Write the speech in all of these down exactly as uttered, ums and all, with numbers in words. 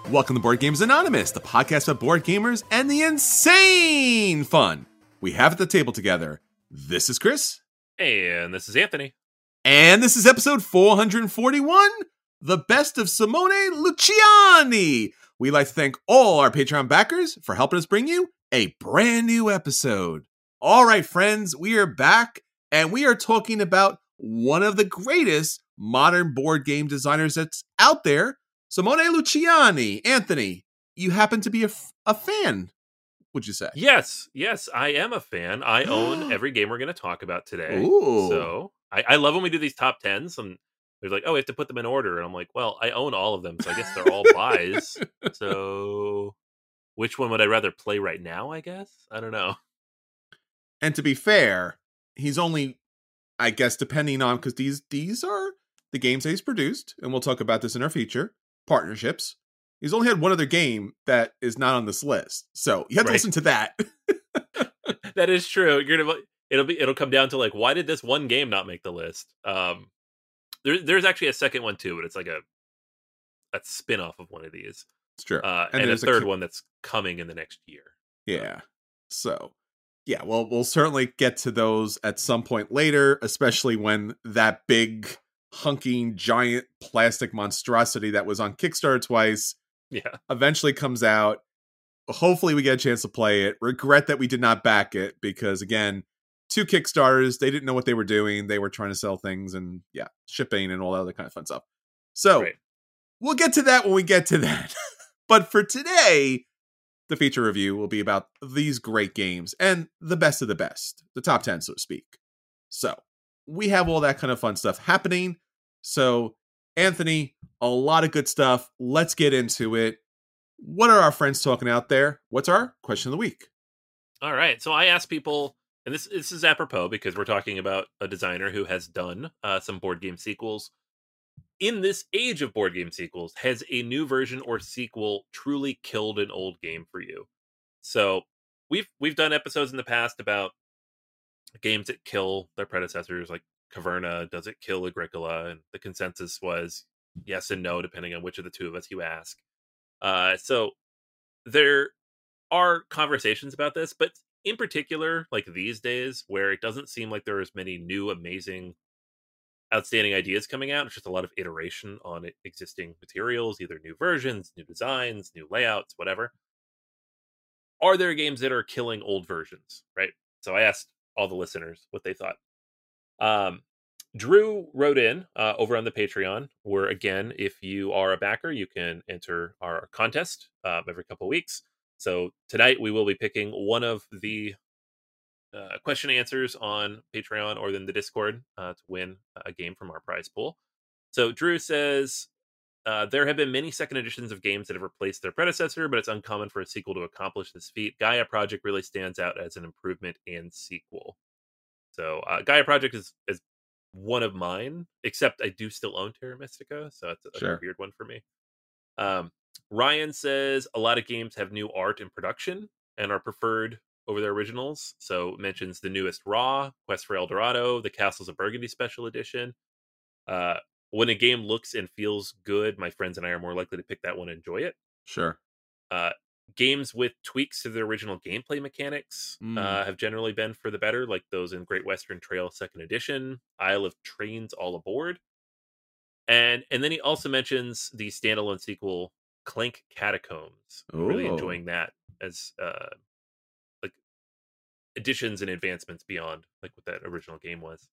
Welcome to Board Games Anonymous, the podcast about board gamers and the insane fun we have at the table together. This is Chris. And this is Anthony. And this is episode four forty-one, The Best of Simone Luciani. We'd like to thank all our Patreon backers for helping us bring you a brand new episode. All right, friends, we are back, and we are talking about one of the greatest modern board game designers that's out there, Simone Luciani. Anthony, you happen to be a, f- a fan, would you say? Yes, yes, I am a fan. I own every game we're going to talk about today. Ooh. So I, I love when we do these top tens, and they're like, oh, we have to put them in order. And I'm like, well, I own all of them, so I guess they're all buys. So which one would I rather play right now, I guess? I don't know. And to be fair, he's only, I guess, depending on, because these, these are the games that he's produced, and we'll talk about this in our future. Partnerships. He's only had one other game that is not on this list, so you have to Right. listen to that. That is true. You're gonna it'll be it'll come down to like, why did this one game not make the list? Um, there, there's actually a second one too, but it's like a a spin-off of one of these. It's true, Uh, and, and a there's third a, one that's coming in the next year. Yeah. So, yeah, well, we'll certainly get to those at some point later, especially when that big hunking giant plastic monstrosity that was on Kickstarter twice Yeah. eventually comes out. Hopefully we get a chance to play it. Regret that we did not back it because, again, two Kickstarters, they didn't know what they were doing. They were trying to sell things and, yeah, shipping and all that other kind of fun stuff. So Right. We'll get to that when we get to that. But for today, the feature review will be about these great games and the best of the best, the top ten, so to speak. So we have all that kind of fun stuff happening. So, Anthony, a lot of good stuff. Let's get into it. What are our friends talking out there? What's our question of the week? All right. So I asked people, and this this is apropos because we're talking about a designer who has done uh, some board game sequels. In this age of board game sequels, has a new version or sequel truly killed an old game for you? So we've we've done episodes in the past about games that kill their predecessors, like Caverna. Does it kill Agricola? And the consensus was yes and no, depending on which of the two of us you ask. Uh, so there are conversations about this, but in particular, like these days, where it doesn't seem like there is many new, amazing, outstanding ideas coming out. It's just a lot of iteration on existing materials, either new versions, new designs, new layouts, whatever. Are there games that are killing old versions, right? So I asked all the listeners what they thought. Um, Drew wrote in uh, over on the Patreon, where, again, if you are a backer, you can enter our contest um, every couple of weeks. So tonight we will be picking one of the uh, question answers on Patreon or then the Discord uh, to win a game from our prize pool. So Drew says, uh, there have been many second editions of games that have replaced their predecessor, but it's uncommon for a sequel to accomplish this feat. Gaia Project really stands out as an improvement and sequel. So uh, Gaia Project is, is one of mine, except I do still own Terra Mystica, so it's a, Sure. a weird one for me. Um, Ryan says a lot of games have new art and production and are preferred over their originals. So mentions the newest Raw, Quest for El Dorado, the Castles of Burgundy Special Edition. Uh, when a game looks and feels good, my friends and I are more likely to pick that one and enjoy it. Sure. Uh, games with tweaks to the original gameplay mechanics Mm. uh, have generally been for the better, like those in Great Western Trail second Edition, Isle of Trains All Aboard. And and then he also mentions the standalone sequel, Clank Catacombs. Really Ooh. enjoying that as uh, like additions and advancements beyond like what that original game was.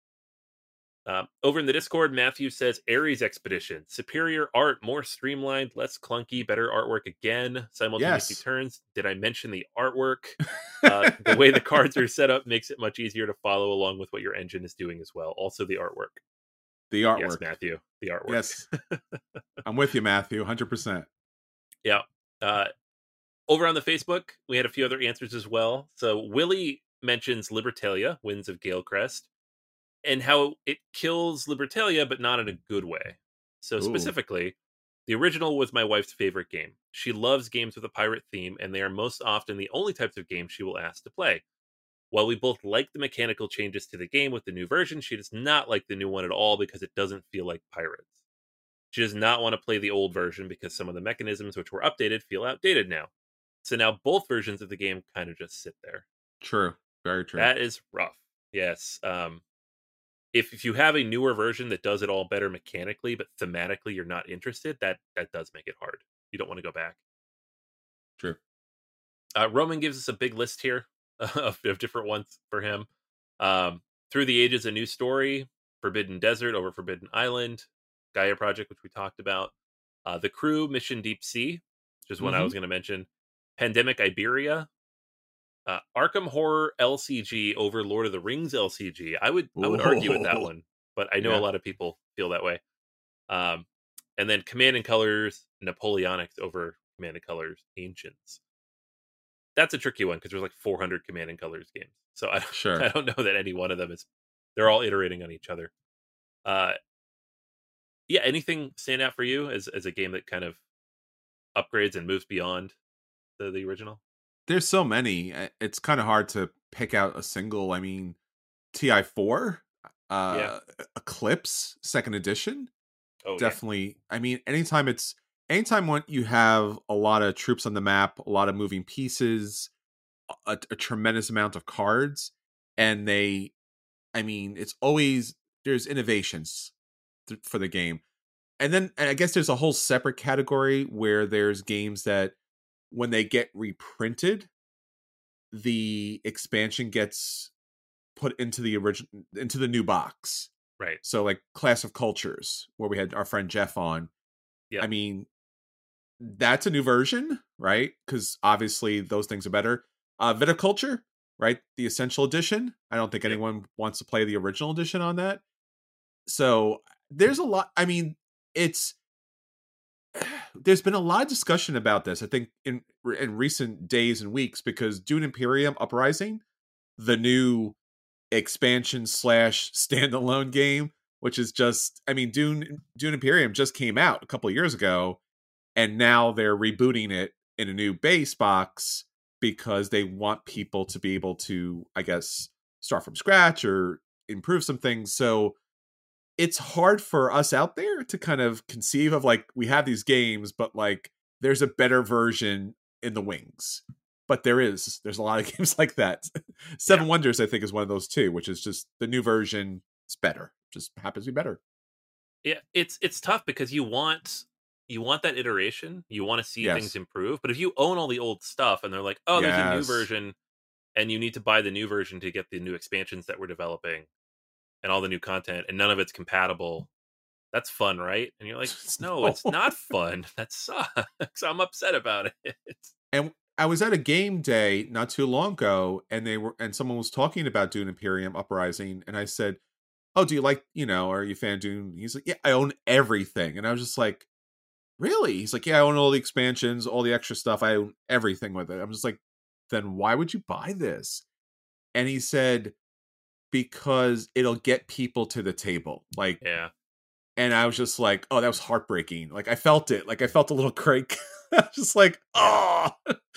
Um, over in the Discord, Matthew says Ares Expedition, superior art, more streamlined, less clunky, better artwork again, simultaneously Yes. turns. Did I mention the artwork? Uh, the way the cards are set up makes it much easier to follow along with what your engine is doing as well. Also the artwork. The artwork. Yes, Matthew, the artwork. Yes. I'm with you, Matthew, one hundred percent. Yeah. Uh, over on the Facebook, we had a few other answers as well. So Willie mentions Libertalia, Winds of Galecrest, and how it kills Libertalia, but not in a good way. So Ooh. specifically, the original was my wife's favorite game. She loves games with a pirate theme, and they are most often the only types of games she will ask to play. While we both like the mechanical changes to the game with the new version, she does not like the new one at all because it doesn't feel like pirates. She does not want to play the old version because some of the mechanisms which were updated feel outdated now. So now both versions of the game kind of just sit there. True. Very true. That is rough. Yes. Um, if if you have a newer version that does it all better mechanically, but thematically you're not interested, that that does make it hard. You don't want to go back. True. Uh, Roman gives us a big list here of, of different ones for him. Um, Through the Ages, a new story, Forbidden Desert over Forbidden Island, Gaia Project, which we talked about, uh, The Crew, Mission Deep Sea, which is one Mhm. I was going to mention, Pandemic Iberia, uh, Arkham Horror L C G over Lord of the Rings L C G. I would I would argue with that Ooh. one, but I know Yeah. a lot of people feel that way. Um, and then Command and Colors Napoleonics over Command and Colors Ancients. That's a tricky one because there's like four hundred Command and Colors games, so I Sure. I don't know that any one of them is. They're all iterating on each other. Uh, yeah. Anything stand out for you as as a game that kind of upgrades and moves beyond the the original? There's so many. uh, It's kind of hard to pick out a single. I mean, T I four, Yeah. uh, Eclipse Second Edition, Oh yeah. definitely. I mean, anytime it's anytime when you have a lot of troops on the map, a lot of moving pieces, a, a tremendous amount of cards, and they, I mean, it's always there's innovations th- for the game, and then and I guess there's a whole separate category where there's games that when they get reprinted, the expansion gets put into the original into the new box. Right. So like Clash of Cultures, where we had our friend Jeff on. Yeah. I mean, that's a new version, right? Because obviously those things are better. Uh, Viticulture, right? The Essential Edition. I don't think Yep. anyone wants to play the original edition on that. So there's a lot. I mean, it's there's been a lot of discussion about this. I think in in recent days and weeks because Dune Imperium Uprising, the new expansion slash standalone game, which is just, I mean, Dune Dune Imperium just came out a couple of years ago, and now they're rebooting it in a new base box because they want people to be able to, I guess, start from scratch or improve some things. So it's hard for us out there to kind of conceive of like we have these games, but like there's a better version in the wings. But there is. There's a lot of games like that. Seven Yeah. Wonders, I think, is one of those too, which is just the new version is better. Just happens to be better. Yeah, it's it's tough because you want you want that iteration. You want to see Yes. things improve. But if you own all the old stuff and they're like, "Oh, there's a new Yes. version," and you need to buy the new version to get the new expansions that we're developing and all the new content, and none of it's compatible, that's fun, right? And you're like, "No, it's No. not fun. That sucks. I'm upset about it." And I was at a game day not too long ago, and they were and someone was talking about Dune Imperium Uprising, and I said, "Oh, do you like, you know, are you a fan of Dune?" He's like, "Yeah, I own everything." And I was just like, "Really?" He's like, "Yeah, I own all the expansions, all the extra stuff. I own everything with it." I'm just like, "Then why would you buy this?" And he said, "Because it'll get people to the table." Like, Yeah. and I was just like, "Oh, that was heartbreaking." Like I felt it. Like I felt a little crank. I was just like, "Oh,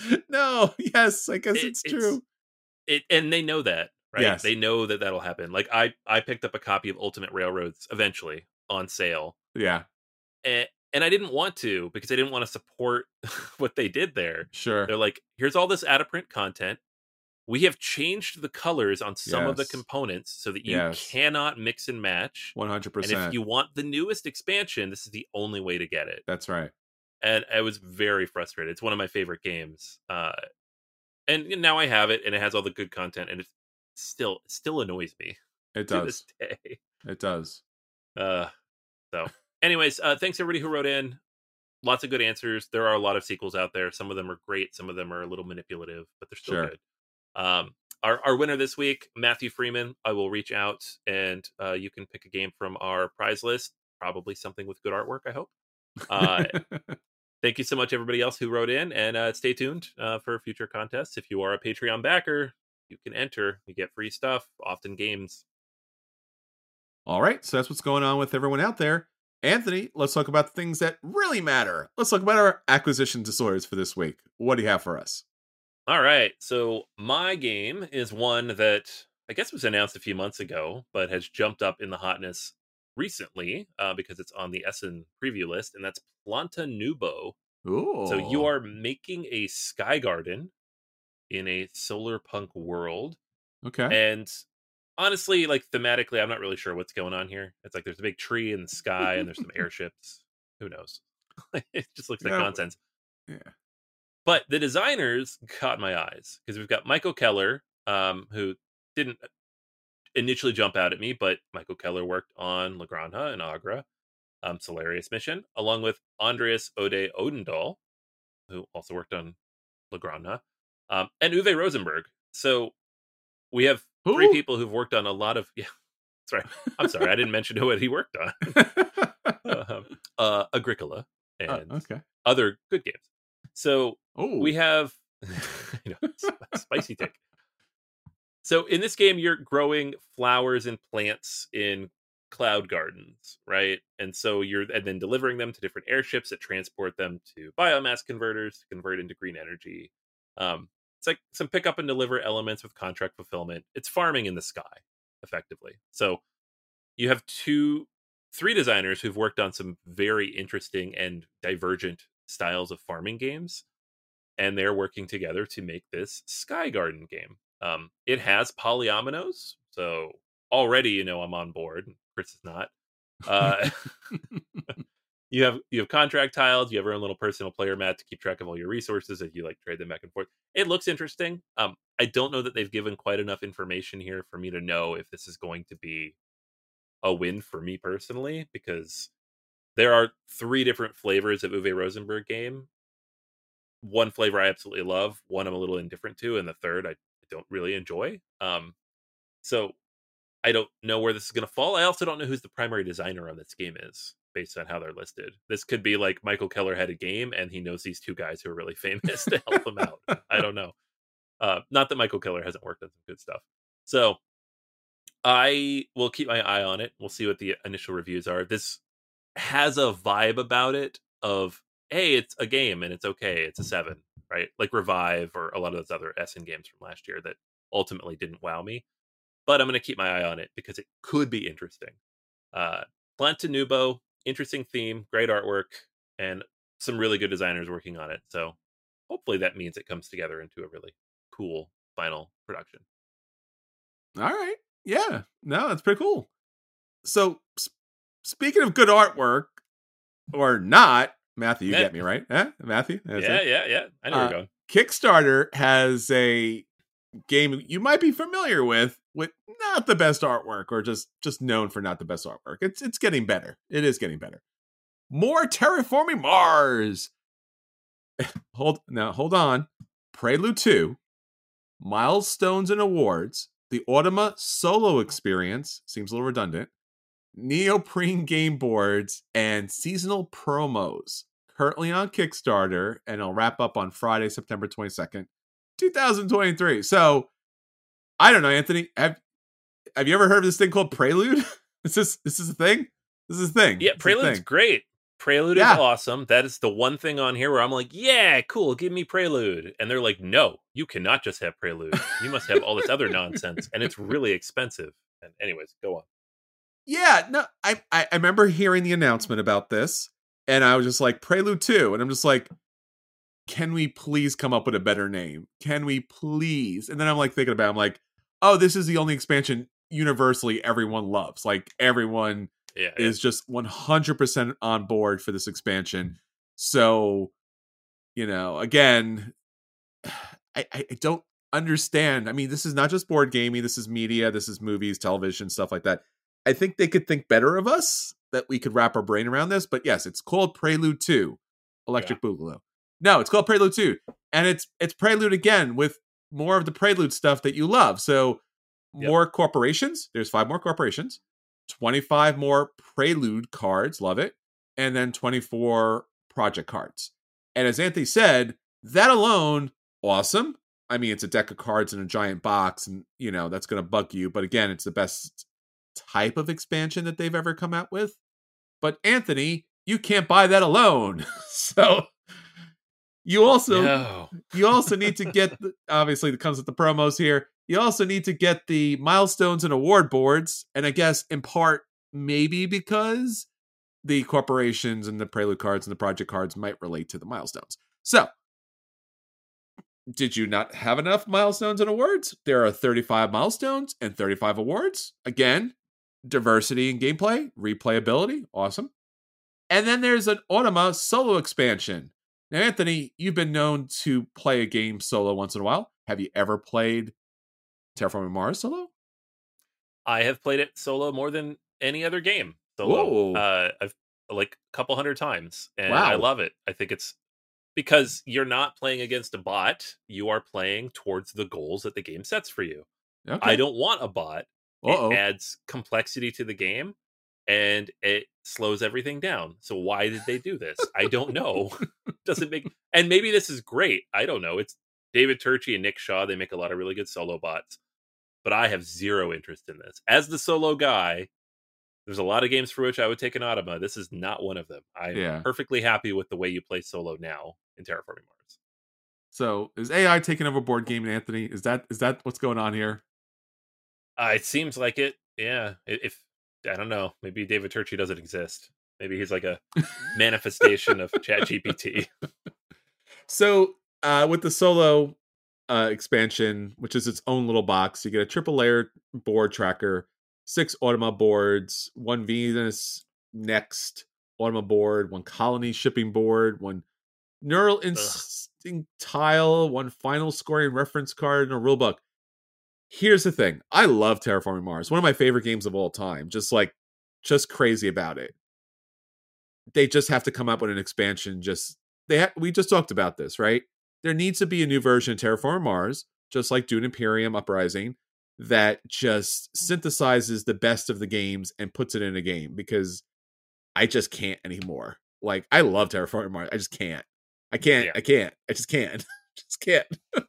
no. Yes, I guess It, it's it's true." it, and they know that, right? Yes. They know that that'll happen. Like I I picked up a copy of Ultimate Railroads eventually on sale. Yeah. and, and I didn't want to because I didn't want to support what they did there. Sure. They're like, here's all this out of print content. We have changed the colors on some of the Yes. components so that you Yes. cannot mix and match. one hundred And percent. if you want the newest expansion, this is the only way to get it. That's right. And I was very frustrated. It's one of my favorite games. Uh, and now I have it, and it has all the good content, and it still it still annoys me It to this does. day. It does. Uh, so, anyways, uh, thanks everybody who wrote in. Lots of good answers. There are a lot of sequels out there. Some of them are great. Some of them are a little manipulative, but they're still Sure. good. Um, our, our winner this week, Matthew Freeman. I will reach out and uh, you can pick a game from our prize list. Probably something with good artwork, I hope. Uh, thank you so much, everybody else who wrote in. And uh, stay tuned uh, for future contests. If you are a Patreon backer, you can enter. You get free stuff, often games. All right. So that's what's going on with everyone out there. Anthony, let's talk about the things that really matter. Let's talk about our acquisition disorders for this week. What do you have for us? All right. So my game is one that I guess was announced a few months ago, but has jumped up in the hotness recently uh, because it's on the Essen preview list, and that's Planta Nubo. Ooh. So you are making a sky garden in a solar punk world. Okay. And honestly, like thematically, I'm not really sure what's going on here. It's like there's a big tree in the sky and there's some airships. Who knows? It just looks like Yeah. nonsense. Yeah. But the designers caught my eyes because we've got Michael Keller, um, who didn't initially jump out at me, but Michael Keller worked on La Granja and Agra, um, Solarius Mission, along with Andreas Ode Odendahl, who also worked on La Granja, um, and Uwe Rosenberg. So we have Who? three people who've worked on a lot of. Yeah, that's right. I'm sorry, I didn't mention who he worked on. uh, uh, Agricola and uh, okay. other good games. So Ooh. we have, you know, spicy take. So in this game, you're growing flowers and plants in cloud gardens, right? And so you're and then delivering them to different airships that transport them to biomass converters to convert into green energy. Um, it's like some pick up and deliver elements with contract fulfillment. It's farming in the sky, effectively. So you have two, three designers who've worked on some very interesting and divergent styles of farming games, and they're working together to make this Sky Garden game. Um, it has polyominoes, so already you know I'm on board. Chris is not. Uh, you have you have contract tiles. You have your own little personal player mat to keep track of all your resources as you like trade them back and forth. It looks interesting. Um, I don't know that they've given quite enough information here for me to know if this is going to be a win for me personally, because there are three different flavors of Uwe Rosenberg game. One flavor I absolutely love, one I'm a little indifferent to, and the third I don't really enjoy. Um, so I don't know where this is going to fall. I also don't know who's the primary designer on this game is, based on how they're listed. This could be like Michael Keller had a game, and he knows these two guys who are really famous to help him out. I don't know. Uh, not that Michael Keller hasn't worked on some good stuff. So I will keep my eye on it. We'll see what the initial reviews are. This has a vibe about it of, hey, it's a game and it's okay. It's a seven, right? Like Revive or a lot of those other Essen games from last year that ultimately didn't wow me. But I'm going to keep my eye on it because it could be interesting. Uh, Planta Nubo, interesting theme, great artwork, and some really good designers working on it. So hopefully that means it comes together into a really cool final production. All right. Yeah. No, that's pretty cool. So sp- speaking of good artwork, or not, Matthew, you Yeah. get me, right? Eh? Matthew? That's Yeah, it. yeah, yeah. I know where Uh, you're going. Kickstarter has a game you might be familiar with, with not the best artwork, or just just known for not the best artwork. It's it's getting better. It is getting better. More Terraforming Mars. hold now, hold on. Prelude two, Milestones and Awards, the Automa Solo Experience, seems a little redundant, neoprene game boards, and seasonal promos. Currently on Kickstarter, and it'll wrap up on Friday, September twenty-second, twenty twenty-three. So, I don't know, Anthony. Have Have you ever heard of this thing called Prelude? is this this is a thing? This is a thing. Yeah, It's a Prelude's thing. great. Prelude Yeah. is awesome. That is the one thing on here where I'm like, yeah, cool, give me Prelude. And they're like, no, you cannot just have Prelude. You must have all this other nonsense. And it's really expensive. And anyways, go on. Yeah, no, I, I I remember hearing the announcement about this, and I was just like, Prelude two, and I'm just like, can we please come up with a better name? Can we please? And then I'm like thinking about it, I'm like, oh, this is the only expansion universally everyone loves. Like everyone Yeah, yeah. is just one hundred percent on board for this expansion. So, you know, again, I, I don't understand. I mean, this is not just board gaming. This is media. This is movies, television, stuff like that. I think they could think better of us, that we could wrap our brain around this. But yes, it's called Prelude two, Electric Boogaloo. No, it's called Prelude two. And it's it's Prelude again with more of the Prelude stuff that you love. So Yep. more corporations. There's five more corporations. twenty-five more Prelude cards. Love it. And then twenty-four project cards. And as Anthony said, that alone, awesome. I mean, it's a deck of cards in a giant box, and, you know, that's going to bug you. But again, it's the best type of expansion that they've ever come out with. But Anthony, you can't buy that alone. So you also No. you also need to get the, obviously it comes with the promos here. You also need to get the milestones and award boards, and I guess in part maybe because the corporations and the Prelude cards and the project cards might relate to the milestones. So, did you not have enough milestones and awards? There are thirty-five milestones and thirty-five awards. Again, diversity in gameplay, replayability, awesome. And then there's an Automa solo expansion. Now, Anthony, you've been known to play a game solo once in a while. Have you ever played Terraforming Mars solo? I have played it solo more than any other game solo. Uh, I've like a couple hundred times, and wow. I love it. I think it's because you're not playing against a bot. You are playing towards the goals that the game sets for you. Okay. I don't want a bot. Uh-oh. It adds complexity to the game, and it slows everything down. So why did they do this? I don't know. Doesn't make, and maybe this is great. I don't know. It's David Turczi and Nick Shaw. They make a lot of really good solo bots, but I have zero interest in this. As the solo guy, there's a lot of games for which I would take an Automa. This is not one of them. I'm yeah. perfectly happy with the way you play solo now in Terraforming Mars. So is A I taking over board gaming, Anthony? Is that is that what's going on here? Uh, it seems like it. Yeah. If I don't know, maybe David Turczi doesn't exist. Maybe he's like a manifestation of ChatGPT. So uh, with the solo uh, expansion, which is its own little box, you get a triple layer board tracker, six Automa boards, one Venus Next Automa board, one Colony shipping board, one Neural Instinct tile, one final scoring reference card, and a rulebook. Here's the thing. I love Terraforming Mars. One of my favorite games of all time. Just like, just crazy about it. They just have to come up with an expansion. Just they ha- we just talked about this, right? There needs to be a new version of Terraforming Mars, just like Dune Imperium Uprising, that just synthesizes the best of the games and puts it in a game, because I just can't anymore. Like, I love Terraforming Mars. I just can't. I can't. Yeah. I can't. I just can't. just can't.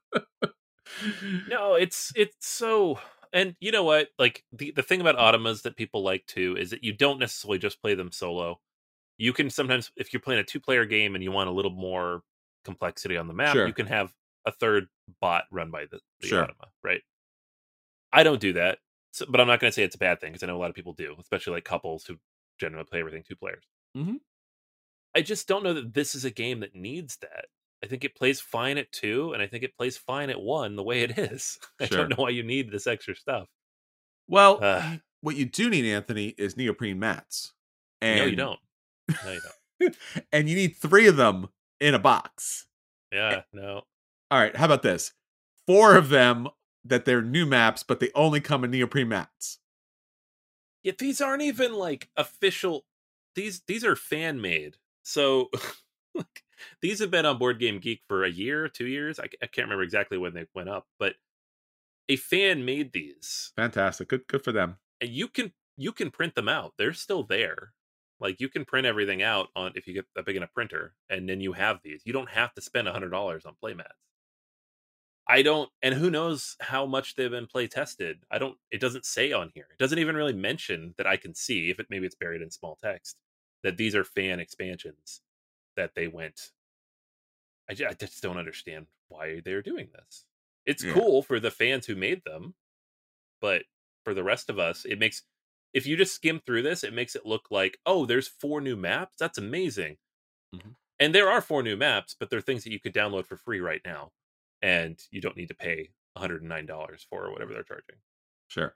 No, it's it's so, and you know what? Like the, the thing about Automas that people like too is that you don't necessarily just play them solo. You can sometimes, if you're playing a two-player game and you want a little more complexity on the map, sure. you can have a third bot run by the, the sure. Automa, right? I don't do that, so, but I'm not going to say it's a bad thing, because I know a lot of people do, especially like couples who generally play everything two players. Mm-hmm. I just don't know that this is a game that needs that. I think it plays fine at two, and I think it plays fine at one the way it is. I sure. don't know why you need this extra stuff. Well, uh, what you do need, Anthony, is neoprene mats. And no, you don't. No, you don't. And you need three of them in a box. Yeah, no. All right, how about this? Four of them that they're new maps, but they only come in neoprene mats. Yeah, these aren't even like official. These these are fan made. So like, these have been on Board Game Geek for a year, two years. I, I can't remember exactly when they went up, but a fan made these. Fantastic. Good good for them. And you can you can print them out. They're still there. Like, you can print everything out on if you get a big enough printer, and then you have these. You don't have to spend one hundred dollars on playmats. I don't, and who knows how much they've been play tested. I don't, it doesn't say on here. It doesn't even really mention that I can see, if it maybe it's buried in small text, that these are fan expansions that they went. I just, I just don't understand why they're doing this. It's yeah. cool for the fans who made them, but for the rest of us, it makes, if you just skim through this, it makes it look like, oh, there's four new maps. That's amazing. Mm-hmm. And there are four new maps, but they're things that you could download for free right now, and you don't need to pay one hundred nine dollars for, or whatever they're charging. Sure.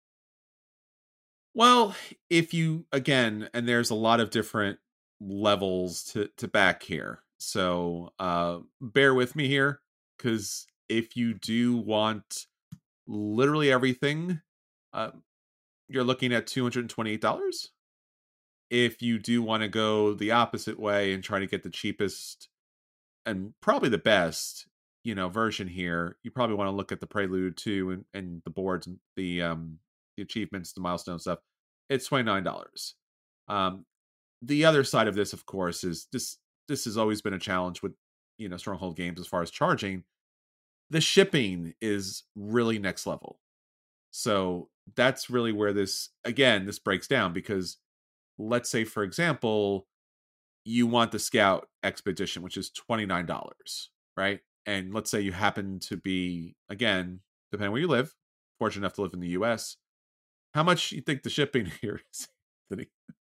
Well, if you, again, and there's a lot of different levels to, to back here. So uh, bear with me here, because if you do want literally everything, uh, you're looking at two hundred twenty-eight dollars. If you do want to go the opposite way and try to get the cheapest and probably the best, you know, version here, you probably want to look at the Prelude two and, and the boards and the um the achievements, the milestone stuff. It's twenty-nine dollars. Um, the other side of this, of course, is this this has always been a challenge with, you know, Stronghold games as far as charging. The shipping is really next level. So that's really where this, again, this breaks down, because let's say, for example, you want the Scout Expedition, which is twenty-nine dollars, right? And let's say you happen to be, again, depending where you live, fortunate enough to live in the U S, how much you think the shipping here is? Anthony?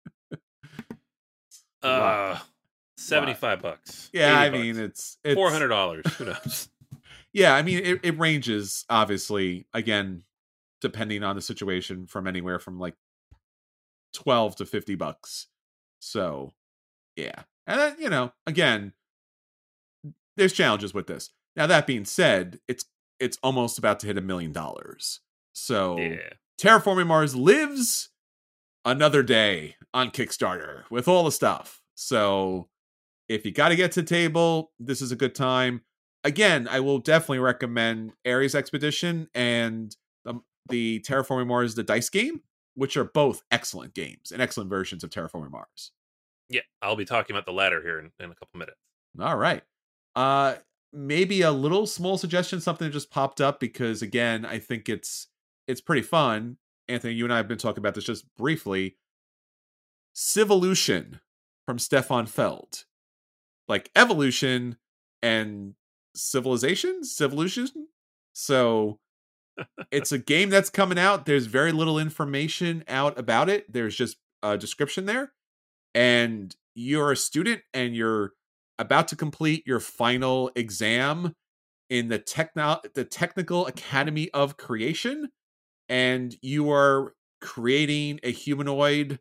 Uh, seventy-five bucks. Yeah, I bucks. mean, it's, it's four hundred dollars. Who knows? Yeah, I mean, it, it ranges, obviously, again, depending on the situation, from anywhere from like twelve to fifty bucks. So, yeah. And then, you know, again, there's challenges with this. Now, that being said, it's it's almost about to hit a million dollars. So, Yeah. Terraforming Mars lives another day on Kickstarter with all the stuff. So, if you got to get to the table, this is a good time. Again, I will definitely recommend Ares Expedition and the, the Terraforming Mars, the dice game, which are both excellent games and excellent versions of Terraforming Mars. Yeah, I'll be talking about the latter here in, in a couple minutes. All right. Uh, maybe a little small suggestion, something that just popped up because, again, I think it's it's pretty fun. Anthony, you and I have been talking about this just briefly. Civolution from Stefan Feld. Like evolution and civilization, civolution. So it's a game that's coming out. There's very little information out about it. There's just a description there. And you're a student and you're about to complete your final exam in the techno the Technical Academy of Creation. And you are creating a humanoid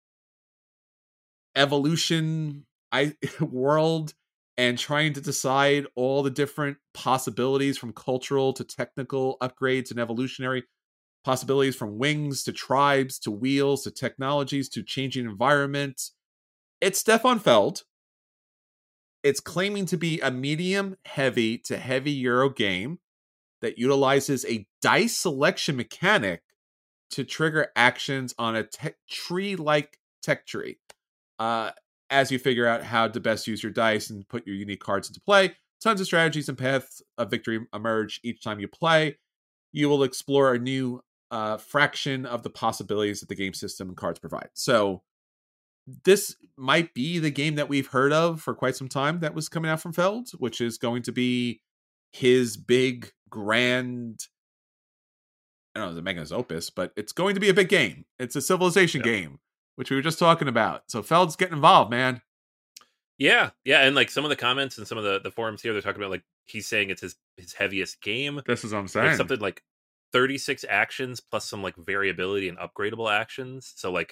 evolution I world and trying to decide all the different possibilities from cultural to technical upgrades and evolutionary possibilities, from wings to tribes to wheels to technologies to changing environments. It's Stefan Feld. It's claiming to be a medium heavy to heavy Euro game that utilizes a dice selection mechanic to trigger actions on a te- tree-like tech tree. Uh, as you figure out how to best use your dice and put your unique cards into play, tons of strategies and paths of victory emerge each time you play. You will explore a new uh, fraction of the possibilities that the game system and cards provide. So this might be the game that we've heard of for quite some time that was coming out from Feld, which is going to be his big, grand, I don't know, the magnus opus, but it's going to be a big game. It's a civilization Yep. game, which we were just talking about. So Feld's getting involved, man. Yeah, yeah, and like some of the comments and some of the, the forums here, they're talking about like he's saying it's his his heaviest game. This is what I'm It's saying. something like thirty-six actions plus some like variability and upgradable actions. So like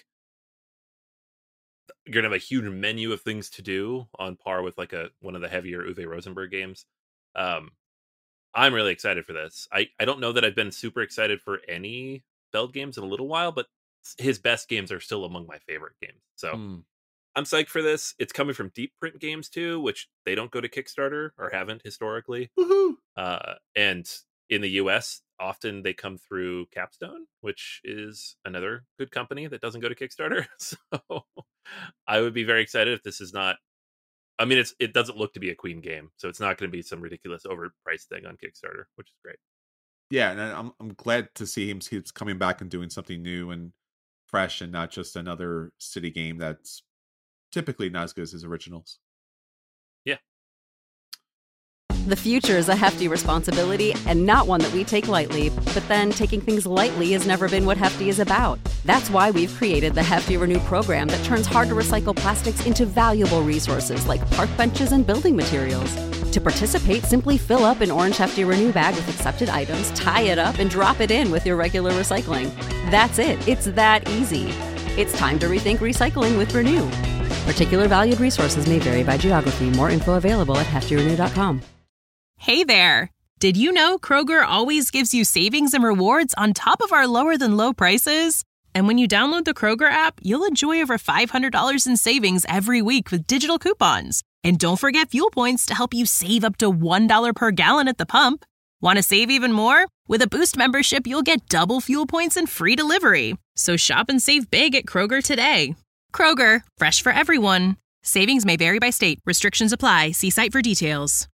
you're gonna have a huge menu of things to do on par with like a one of the heavier Uwe Rosenberg games. Um, I'm really excited for this. I, I don't know that I've been super excited for any Feld games in a little while, but his best games are still among my favorite games. So Mm. I'm psyched for this. It's coming from Deep Print Games too, which they don't go to Kickstarter or haven't historically. Woohoo! Uh, and in the U S, often they come through Capstone, which is another good company that doesn't go to Kickstarter. So I would be very excited if this is not. I mean, it's it doesn't look to be a Queen game, so it's not going to be some ridiculous overpriced thing on Kickstarter, which is great. Yeah, and I'm I'm glad to see him keeps coming back and doing something new and fresh, and not just another city game that's typically not as good as his originals. Yeah. The future is a hefty responsibility and not one that we take lightly. But then taking things lightly has never been what Hefty is about. That's why we've created the Hefty Renew program that turns hard to recycle plastics into valuable resources like park benches and building materials. To participate, simply fill up an orange Hefty Renew bag with accepted items, tie it up, and drop it in with your regular recycling. That's it. It's that easy. It's time to rethink recycling with Renew. Particular valued resources may vary by geography. More info available at hefty renew dot com. Hey there! Did you know Kroger always gives you savings and rewards on top of our lower-than-low prices? And when you download the Kroger app, you'll enjoy over five hundred dollars in savings every week with digital coupons. And don't forget fuel points to help you save up to one dollar per gallon at the pump. Want to save even more? With a Boost membership, you'll get double fuel points and free delivery. So shop and save big at Kroger today. Kroger, fresh for everyone. Savings may vary by state. Restrictions apply. See site for details.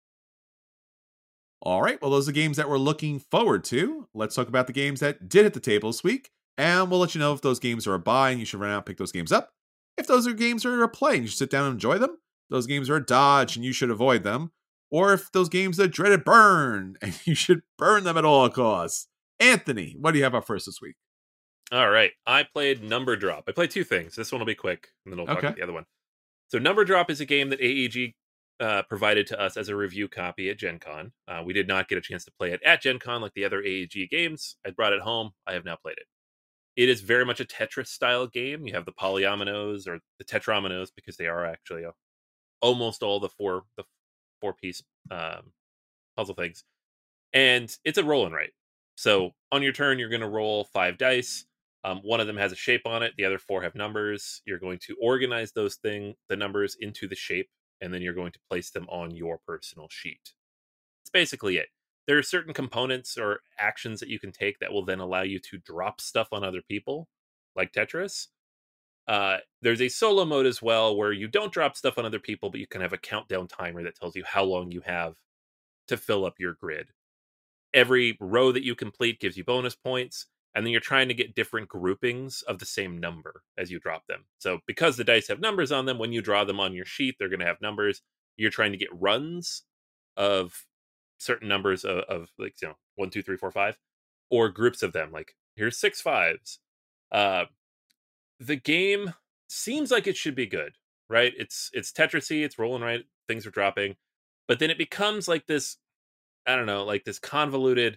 All right, well, those are games that we're looking forward to. Let's talk about the games that did hit the table this week, and we'll let you know if those games are a buy and you should run out and pick those games up. If those are games that are a play and you should sit down and enjoy them, those games are a dodge and you should avoid them. Or if those games are a dreaded burn and you should burn them at all costs. Anthony, what do you have up first this week? All right. I played Number Drop. I played two things. This one will be quick, and then I'll talk Okay. about the other one. So Number Drop is a game that A E G uh, provided to us as a review copy at Gen Con. Uh, we did not get a chance to play it at Gen Con like the other A E G games. I brought it home. I have now played it. It is very much a Tetris-style game. You have the polyominoes, or the tetrominoes, because they are actually a, almost all the four the four-piece um, puzzle things. And it's a roll and write. So on your turn, you're going to roll five dice. Um, one of them has a shape on it. The other four have numbers. You're going to organize those thing, the numbers into the shape, and then you're going to place them on your personal sheet. That's basically it. There are certain components or actions that you can take that will then allow you to drop stuff on other people, like Tetris. Uh, there's a solo mode as well, where you don't drop stuff on other people, but you can have a countdown timer that tells you how long you have to fill up your grid. Every row that you complete gives you bonus points, and then you're trying to get different groupings of the same number as you drop them. So because the dice have numbers on them, when you draw them on your sheet, they're going to have numbers. You're trying to get runs of certain numbers of, of like, you know, one, two, three, four, five, or groups of them. Like, here's six fives. Uh, the game seems like it should be good, right? It's it's Tetris-y, it's rolling right, things are dropping, but then it becomes like this, I don't know, like this convoluted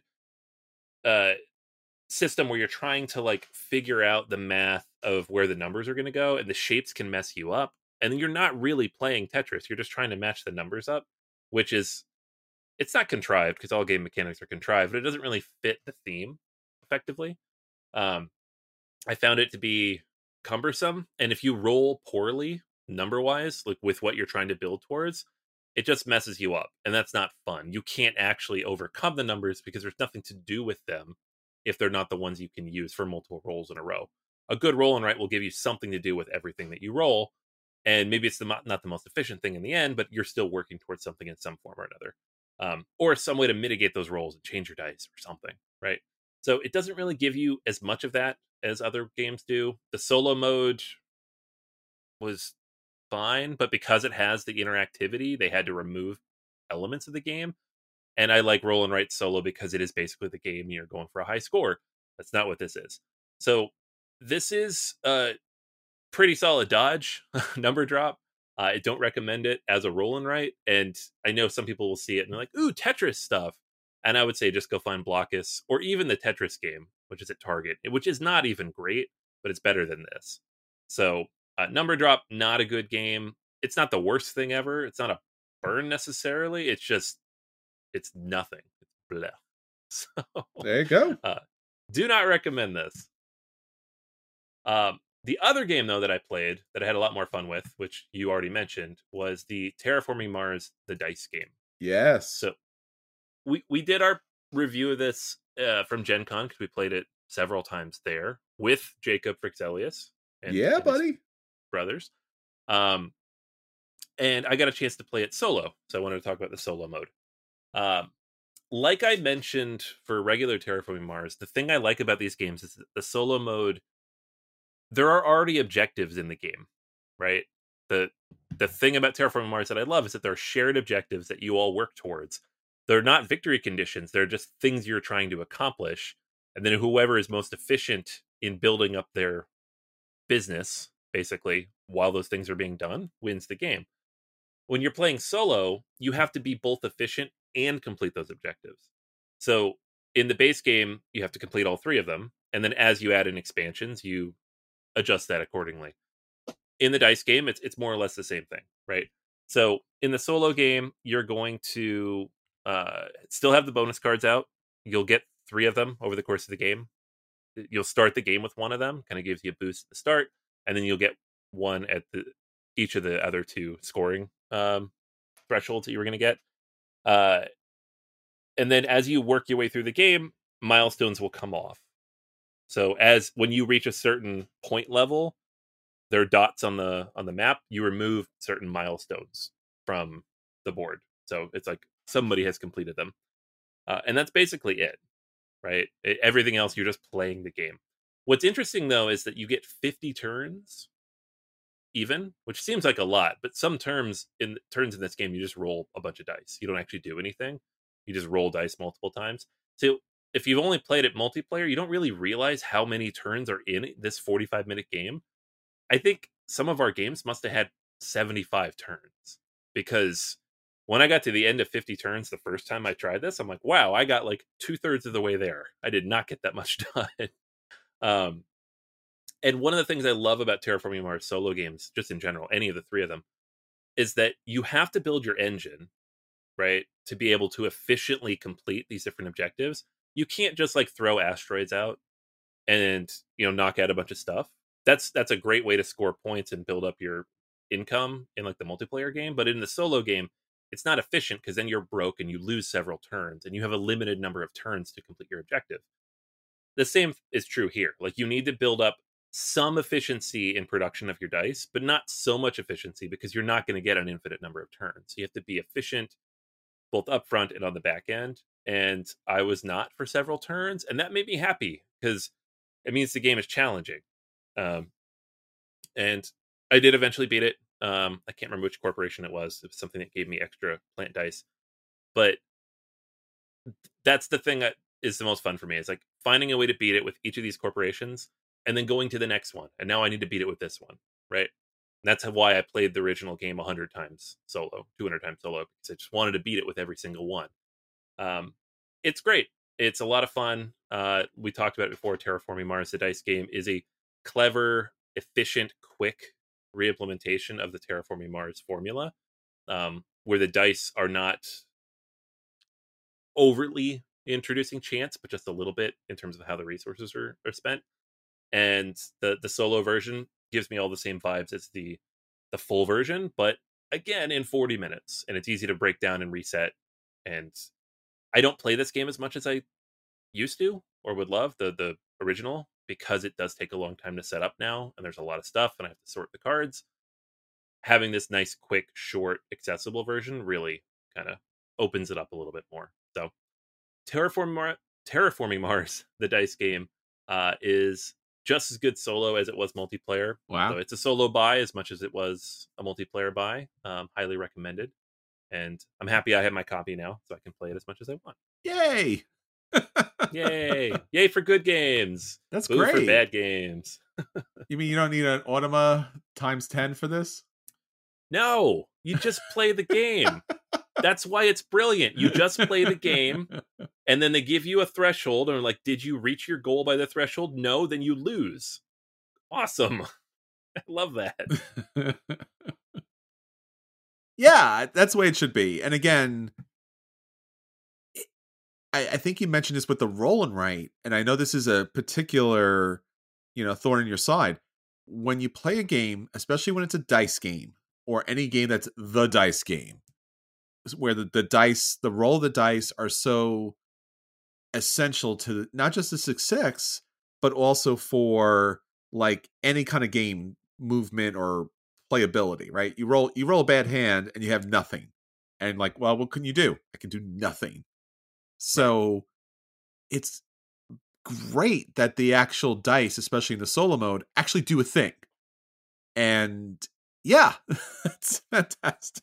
uh, system where you're trying to like figure out the math of where the numbers are going to go, and the shapes can mess you up. And then you're not really playing Tetris. You're just trying to match the numbers up, which is, it's not contrived because all game mechanics are contrived, but it doesn't really fit the theme effectively. Um, I found it to be cumbersome. And if you roll poorly number wise, like with what you're trying to build towards, it just messes you up, and that's not fun. You can't actually overcome the numbers because there's nothing to do with them if they're not the ones you can use for multiple rolls in a row. A good roll and write will give you something to do with everything that you roll, and maybe it's the, not the most efficient thing in the end, but you're still working towards something in some form or another, um, or some way to mitigate those rolls and change your dice or something, right? So it doesn't really give you as much of that as other games do. The solo mode was fine, but because it has the interactivity, they had to remove elements of the game. And I like roll and write solo because it is basically the game you're going for a high score. That's not what this is. So this is a pretty solid dodge number drop. Uh, I don't recommend it as a roll and write. And I know some people will see it and they're like, ooh, Tetris stuff. And I would say just go find Blockus, or even the Tetris game, which is at Target, which is not even great, but it's better than this. So Uh, number drop, not a good game. It's not the worst thing ever. It's not a burn necessarily. It's just, it's nothing. It's blah. So, There you go. Uh, do not recommend this. Um, the other game, though, that I played that I had a lot more fun with, which you already mentioned, was the Terraforming Mars, the dice game. Yes. So we, we did our review of this uh, from Gen Con because we played it several times there with Jacob Frixelius. And, yeah, and buddy. Brothers. Um, and I got a chance to play it solo, so I wanted to talk about the solo mode. Um, like I mentioned for regular Terraforming Mars, the thing I like about these games is that the solo mode, there are already objectives in the game, right? The the thing about Terraforming Mars that I love is that there are shared objectives that you all work towards. They're not victory conditions, they're just things you're trying to accomplish. And then whoever is most efficient in building up their business, basically, while those things are being done, wins the game. When you're playing solo, you have to be both efficient and complete those objectives. So in the base game, you have to complete all three of them, and then as you add in expansions, you adjust that accordingly. In the dice game, it's it's more or less the same thing, right? So in the solo game, you're going to uh, still have the bonus cards out. You'll get three of them over the course of the game. You'll start the game with one of them, kind of gives you a boost at the start, and then you'll get one at the each of the other two scoring um, thresholds that you were going to get. Uh, and then as you work your way through the game, milestones will come off. So as when you reach a certain point level, there are dots on the on the map. You remove certain milestones from the board. So it's like somebody has completed them, uh, and that's basically it. Right? It, everything else, you're just playing the game. What's interesting, though, is that you get fifty turns even, which seems like a lot, but some terms in turns in this game, you just roll a bunch of dice. You don't actually do anything. You just roll dice multiple times. So if you've only played it multiplayer, you don't really realize how many turns are in this forty-five minute game. I think some of our games must have had seventy-five turns, because when I got to the end of fifty turns the first time I tried this, I'm like, wow, I got like two thirds of the way there. I did not get that much done. um, and one of the things I love about Terraforming Mars solo games, just in general, any of the three of them, is that you have to build your engine, right, to be able to efficiently complete these different objectives. You can't just like throw asteroids out and, you know, knock out a bunch of stuff. That's that's a great way to score points and build up your income in like the multiplayer game. But in the solo game, it's not efficient, because then you're broke and you lose several turns and you have a limited number of turns to complete your objective. The same is true here. Like, you need to build up some efficiency in production of your dice, but not so much efficiency, because you're not going to get an infinite number of turns. You have to be efficient both up front and on the back end. And I was not for several turns, and that made me happy, because it means the game is challenging. Um, and I did eventually beat it. Um, I can't remember which corporation it was. It was something that gave me extra plant dice. But that's the thing that is the most fun for me. It's like finding a way to beat it with each of these corporations and then going to the next one. And now I need to beat it with this one, right? And that's why I played the original game one hundred times solo, two hundred times solo, because I just wanted to beat it with every single one. Um, it's great. It's a lot of fun. Uh, we talked about it before. Terraforming Mars, the dice game, is a clever, efficient, quick reimplementation of the Terraforming Mars formula, um, where the dice are not overtly introducing chance, but just a little bit in terms of how the resources are, are spent. And the the solo version gives me all the same vibes as the the full version, but again in forty minutes, and it's easy to break down and reset. And I don't play this game as much as I used to or would love, the the original, because it does take a long time to set up now, and there's a lot of stuff, and I have to sort the cards. Having this nice, quick, short, accessible version really kind of opens it up a little bit more. So Terraform Mar- Terraforming Mars, the dice game, uh, is just as good solo as it was multiplayer. Wow. So it's a solo buy as much as it was a multiplayer buy. Um, highly recommended. And I'm happy I have my copy now, so I can play it as much as I want. Yay! Yay! Yay for good games. That's Boo great. for bad games. You mean you don't need an Automa times ten for this? No, you just play the game. That's why it's brilliant. You just play the game, and then they give you a threshold, and like, did you reach your goal by the threshold? No, then you lose. Awesome. I love that. Yeah, that's the way it should be. And again, I, I think you mentioned this with the roll and write, and I know this is a particular, you know, thorn in your side. When you play a game, especially when it's a dice game, or any game that's the dice game, where the, the dice, the roll of the dice are so essential to not just the success, but also for like any kind of game movement or playability, right? You roll, you roll a bad hand and you have nothing. And like, well, what can you do? I can do nothing. So it's great that the actual dice, especially in the solo mode, actually do a thing. And yeah, it's fantastic.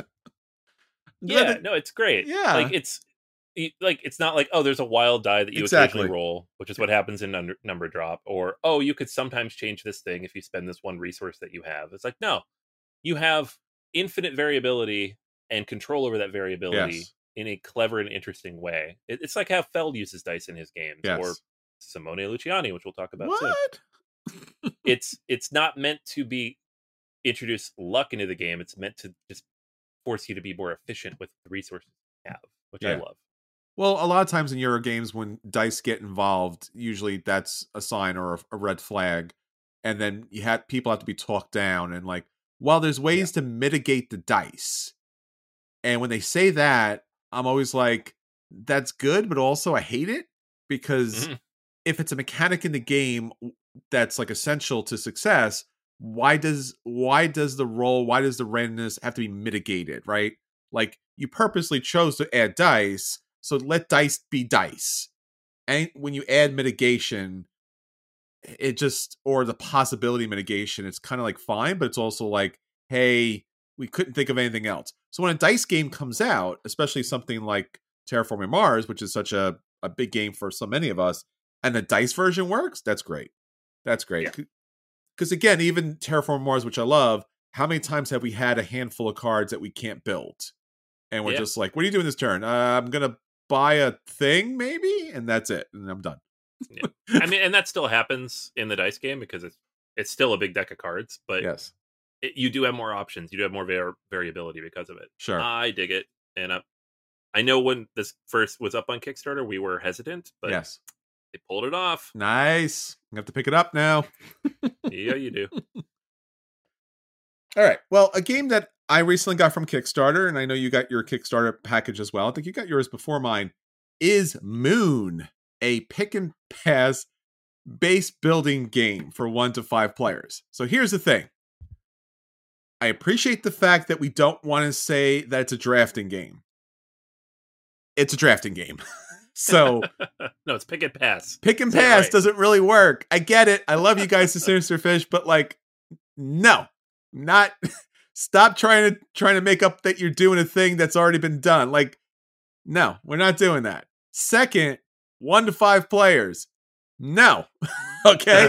Yeah, no, it's great. Yeah. Like it's like it's not like, oh, there's a wild die that you Exactly. occasionally roll, which is what happens in under, number drop, or oh, you could sometimes change this thing if you spend this one resource that you have. It's like, no, you have infinite variability and control over that variability Yes. in a clever and interesting way. It, it's like how Feld uses dice in his games, Yes. or Simone Luciani, which we'll talk about soon. What? It's it's not meant to be introduce luck into the game. It's meant to just force you to be more efficient with the resources you have, which I Yeah. love. Well, a lot of times in Euro games, when dice get involved, usually that's a sign or a, a red flag, and then you have people have to be talked down. And like, while there's ways to mitigate the dice, and when they say that, I'm always like, that's good, but also I hate it, because Mhm. if it's a mechanic in the game that's like essential to success, why does why does the roll, why does the randomness have to be mitigated, right? Like, you purposely chose to add dice, so let dice be dice. And when you add mitigation, it just, or the possibility mitigation, it's kind of like fine, but it's also like, hey, we couldn't think of anything else. So when a dice game comes out, especially something like Terraforming Mars, which is such a, a big game for so many of us, and the dice version works, that's great. That's great. Because, yeah. again, even Terraform Mars, which I love, how many times have we had a handful of cards that we can't build? And we're yeah. just like, what are you doing this turn? Uh, I'm going to buy a thing, maybe? And that's it. And I'm done. yeah. I mean, and that still happens in the dice game because it's it's still a big deck of cards, but yes. it, you do have more options. You do have more var- variability because of it. Sure. I dig it. And I, I know when this first was up on Kickstarter, we were hesitant, but yes. they pulled it off. Nice. You have to pick it up now. Yeah, you do. All right. Well, a game that I recently got from Kickstarter, and I know you got your Kickstarter package as well. I think you got yours before mine, is Moon, a pick and pass base building game for one to five players. So here's the thing. I appreciate the fact that we don't want to say that it's a drafting game. It's a drafting game. So no, it's pick and pass. Pick and pass right. doesn't really work. I get it. I love you guys to Sinister Fish, but like, no, not stop trying to trying to make up that you're doing a thing that's already been done. Like, no, we're not doing that. Second, one to five players. No. Okay.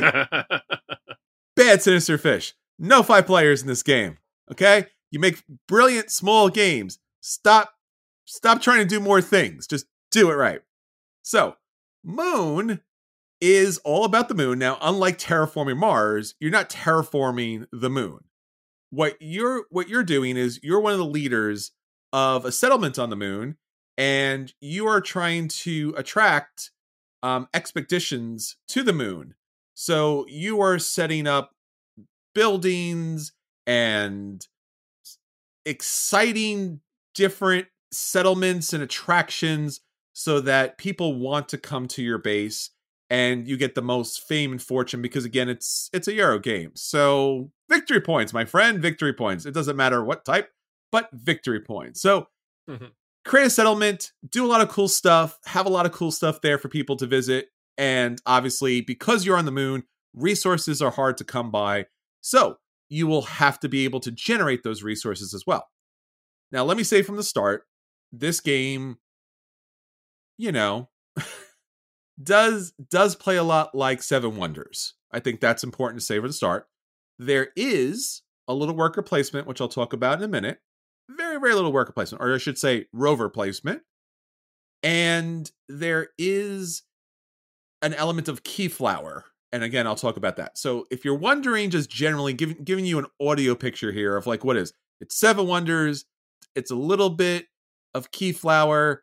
Bad Sinister Fish. No five players in this game. Okay. You make brilliant small games. Stop, stop trying to do more things. Just do it right. So, Moon is all about the moon. Now, unlike terraforming Mars, you're not terraforming the moon. What you're what you're doing is you're one of the leaders of a settlement on the moon, and you are trying to attract um, expeditions to the moon. So you are setting up buildings and exciting different settlements and attractions so that people want to come to your base, and you get the most fame and fortune because, again, it's it's a Euro game. So victory points, my friend, victory points. It doesn't matter what type, but victory points. So mm-hmm. create a settlement, do a lot of cool stuff, have a lot of cool stuff there for people to visit. And obviously, because you're on the moon, resources are hard to come by. So you will have to be able to generate those resources as well. Now, let me say from the start, this game, you know, does does play a lot like Seven Wonders. I think that's important to say from the start. There is a little worker placement, which I'll talk about in a minute. Very, very little worker placement, or I should say rover placement. And there is an element of keyflower. And again, I'll talk about that. So if you're wondering, just generally giving giving you an audio picture here of like what is, it's Seven Wonders, it's a little bit of keyflower,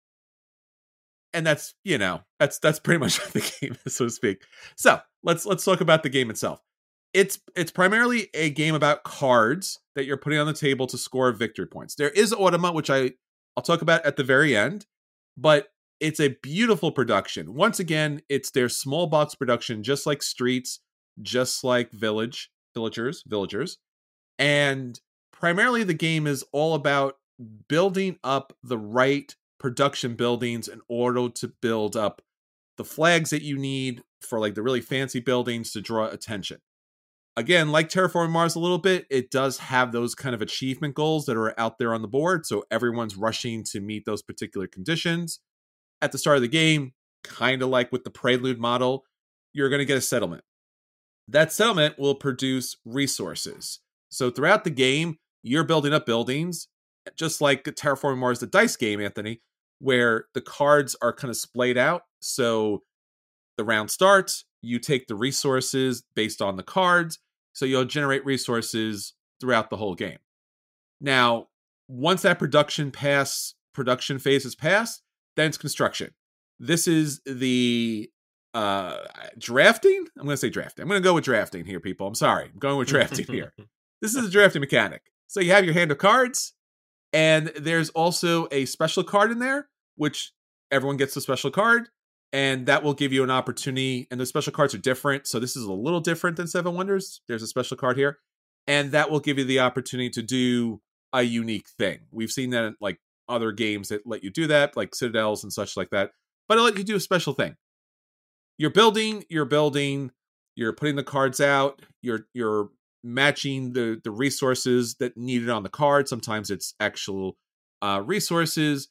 and that's, you know, that's that's pretty much the game is, so to speak. So let's let's talk about the game itself. It's it's primarily a game about cards that you're putting on the table to score victory points. There is Automa, which I, I'll talk about at the very end, but it's a beautiful production. Once again, it's their small box production, just like Streets, just like Village, Villagers, Villagers. And primarily the game is all about building up the right production buildings in order to build up the flags that you need for like the really fancy buildings to draw attention. Again, like Terraforming Mars a little bit, it does have those kind of achievement goals that are out there on the board. So everyone's rushing to meet those particular conditions. At the start of the game, kind of like with the Prelude model, you're going to get a settlement. That settlement will produce resources. So throughout the game, you're building up buildings, just like Terraforming Mars, the dice game, Anthony, where the cards are kind of splayed out. So the round starts, you take the resources based on the cards, so you'll generate resources throughout the whole game. Now, once that production pass, production phase is passed, then it's construction. This is the uh, drafting. I'm going to say drafting. I'm going to go with drafting here, people. I'm sorry. I'm going with drafting here. This is a drafting mechanic. So you have your hand of cards, and there's also a special card in there, which everyone gets a special card. And that will give you an opportunity. And the special cards are different. So this is a little different than Seven Wonders. There's a special card here. And that will give you the opportunity to do a unique thing. We've seen that in like other games that let you do that, like Citadels and such like that. But it'll let you do a special thing. You're building, you're building, you're putting the cards out, you're you're matching the, the resources that needed on the card. Sometimes it's actual uh, resources.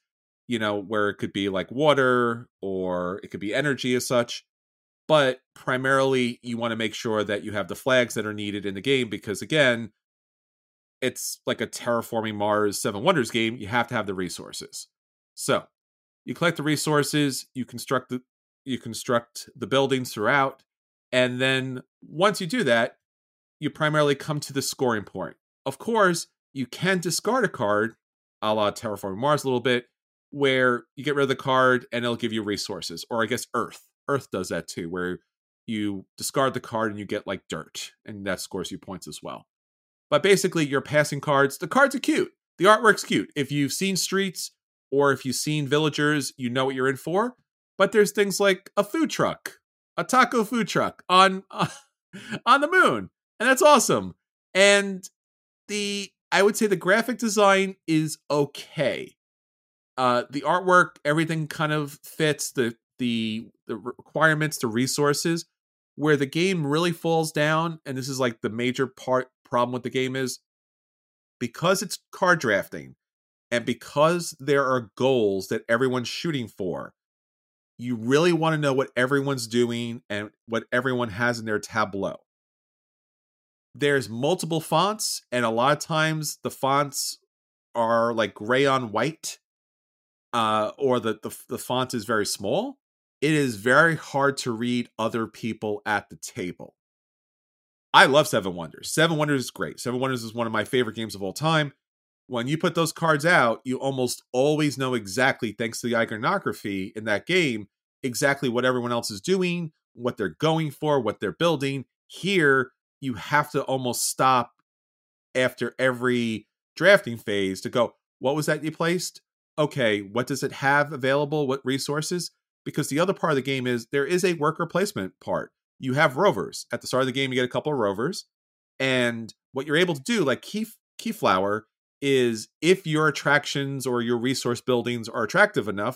you know, where it could be like water or it could be energy as such. But primarily, you want to make sure that you have the flags that are needed in the game because, again, it's like a Terraforming Mars Seven Wonders game. You have to have the resources. So you collect the resources, you construct the you construct the buildings throughout, and then once you do that, you primarily come to the scoring point. Of course, you can discard a card, a la Terraforming Mars a little bit, where you get rid of the card and it'll give you resources. Or I guess Earth. Earth does that too, where you discard the card and you get like dirt, and that scores you points as well. But basically, you're passing cards. The cards are cute. The artwork's cute. If you've seen Streets or if you've seen Villagers, you know what you're in for. But there's things like a food truck, a taco food truck on uh, on the moon, and that's awesome. And the I would say the graphic design is okay. Uh, the artwork, everything kind of fits the the the requirements, the resources. Where the game really falls down, and this is like the major part problem with the game is because it's card drafting and because there are goals that everyone's shooting for, you really want to know what everyone's doing and what everyone has in their tableau. There's multiple fonts, and a lot of times the fonts are like gray on white, uh, or the, the the font is very small. It is very hard to read other people at the table. I love Seven Wonders. Seven Wonders is great. Seven Wonders is one of my favorite games of all time. When you put those cards out, you almost always know exactly, thanks to the iconography in that game, exactly what everyone else is doing, what they're going for, what they're building. Here, you have to almost stop after every drafting phase to go, what was that you placed? Okay, what does it have available? What resources? Because the other part of the game is there is a worker placement part. You have rovers. At the start of the game, you get a couple of rovers. And what you're able to do, like Key, Keyflower, is if your attractions or your resource buildings are attractive enough,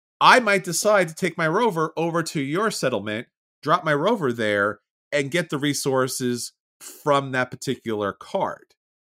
I might decide to take my rover over to your settlement, drop my rover there, and get the resources from that particular card.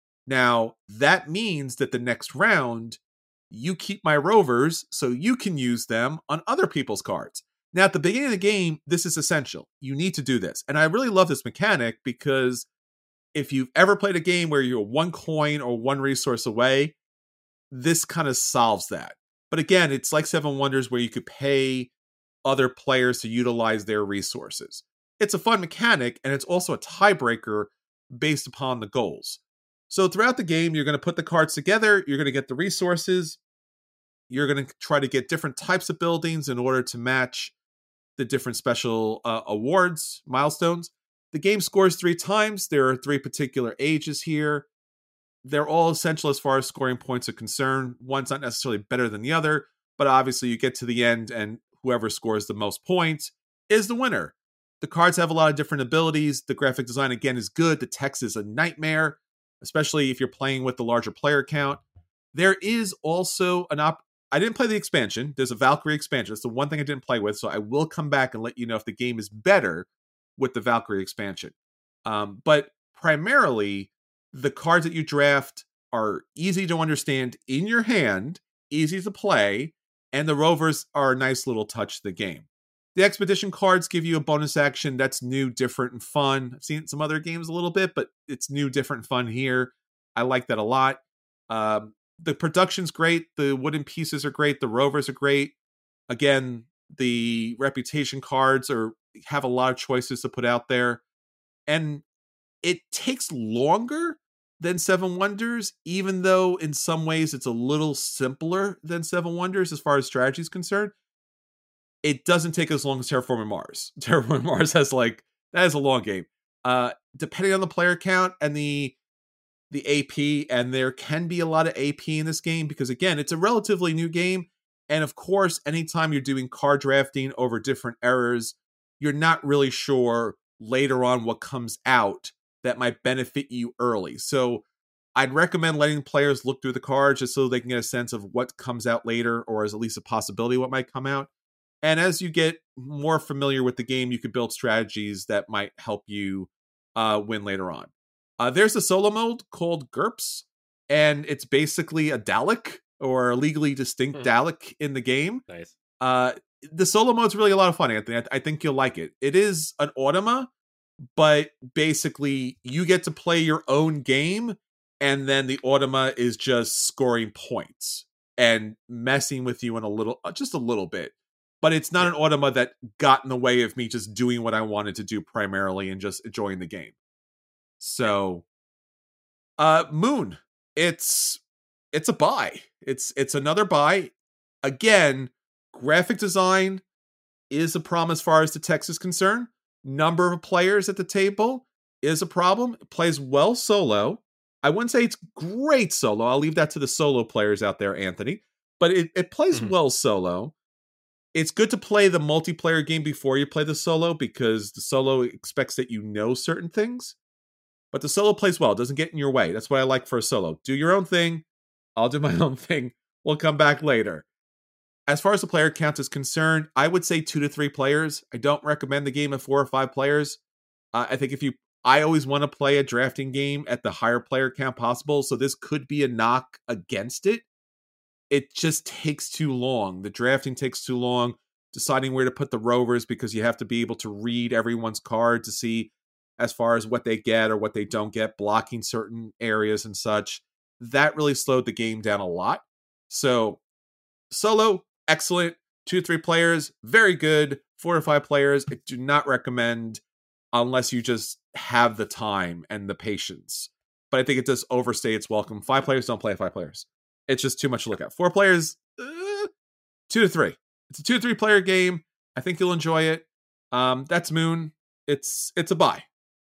Now, that means that the next round, you keep my rovers so you can use them on other people's cards. Now, at the beginning of the game, this is essential. You need to do this. And I really love this mechanic because if you've ever played a game where you're one coin or one resource away, this kind of solves that. But again, it's like Seven Wonders where you could pay other players to utilize their resources. It's a fun mechanic, and it's also a tiebreaker based upon the goals. So throughout the game, you're going to put the cards together, you're going to get the resources, you're going to try to get different types of buildings in order to match the different special uh, awards, milestones. The game scores three times. There are three particular ages here. They're all essential as far as scoring points are concerned. One's not necessarily better than the other, but obviously you get to the end and whoever scores the most points is the winner. The cards have a lot of different abilities. The graphic design, again, is good. The text is a nightmare, especially if you're playing with the larger player count. There is also an op... I didn't play the expansion. There's a Valkyrie expansion. That's the one thing I didn't play with, so I will come back and let you know if the game is better with the Valkyrie expansion. Um, but primarily, the cards that you draft are easy to understand in your hand, easy to play, and the rovers are a nice little touch to the game. The expedition cards give you a bonus action that's new, different, and fun. I've seen it in some other games a little bit, but it's new, different, and fun here. I like that a lot. Um, the production's great. The wooden pieces are great. The rovers are great. Again, the reputation cards are have a lot of choices to put out there. And it takes longer than Seven Wonders, even though in some ways it's a little simpler than Seven Wonders as far as strategy is concerned. It doesn't take as long as Terraforming Mars. Terraforming Mars has like, that is a long game. Uh, depending on the player count and the the A P, and there can be a lot of A P in this game because, again, it's a relatively new game. And of course, anytime you're doing card drafting over different eras, you're not really sure later on what comes out that might benefit you early. So I'd recommend letting players look through the cards just so they can get a sense of what comes out later, or is at least a possibility what might come out. And as you get more familiar with the game, you can build strategies that might help you uh, win later on. Uh, there's a solo mode called GURPS, and it's basically a Dalek or legally distinct Hmm. Dalek in the game. Nice. Uh, the solo mode's really a lot of fun, Anthony. I, I think you'll like it. It is an automa, but basically you get to play your own game, and then the automa is just scoring points and messing with you in a little, just a little bit. But it's not an automa that got in the way of me just doing what I wanted to do primarily and just enjoying the game. So, uh, Moon, it's it's a buy. It's it's another buy. Again, graphic design is a problem as far as the text is concerned. Number of players at the table is a problem. It plays well solo. I wouldn't say it's great solo. I'll leave that to the solo players out there, Anthony. But it, it plays Mhm. well solo. It's good to play the multiplayer game before you play the solo, because the solo expects that you know certain things. But the solo plays well. It doesn't get in your way. That's what I like for a solo. Do your own thing. I'll do my own thing. We'll come back later. As far as the player count is concerned, I would say two to three players. I don't recommend the game of four or five players. Uh, I think if you, I always want to play a drafting game at the higher player count possible. So this could be a knock against it. It just takes too long. The drafting takes too long. Deciding where to put the rovers, because you have to be able to read everyone's card to see as far as what they get or what they don't get, blocking certain areas and such. That really slowed the game down a lot. So solo, excellent. Two to three players, very good. Four to five players, I do not recommend unless you just have the time and the patience. But I think it does overstay its welcome. Five players, don't play five players. It's just too much to look at. Four players, uh, two to three. It's a two to three player game. I think you'll enjoy it. Um, that's Moon. It's it's a buy.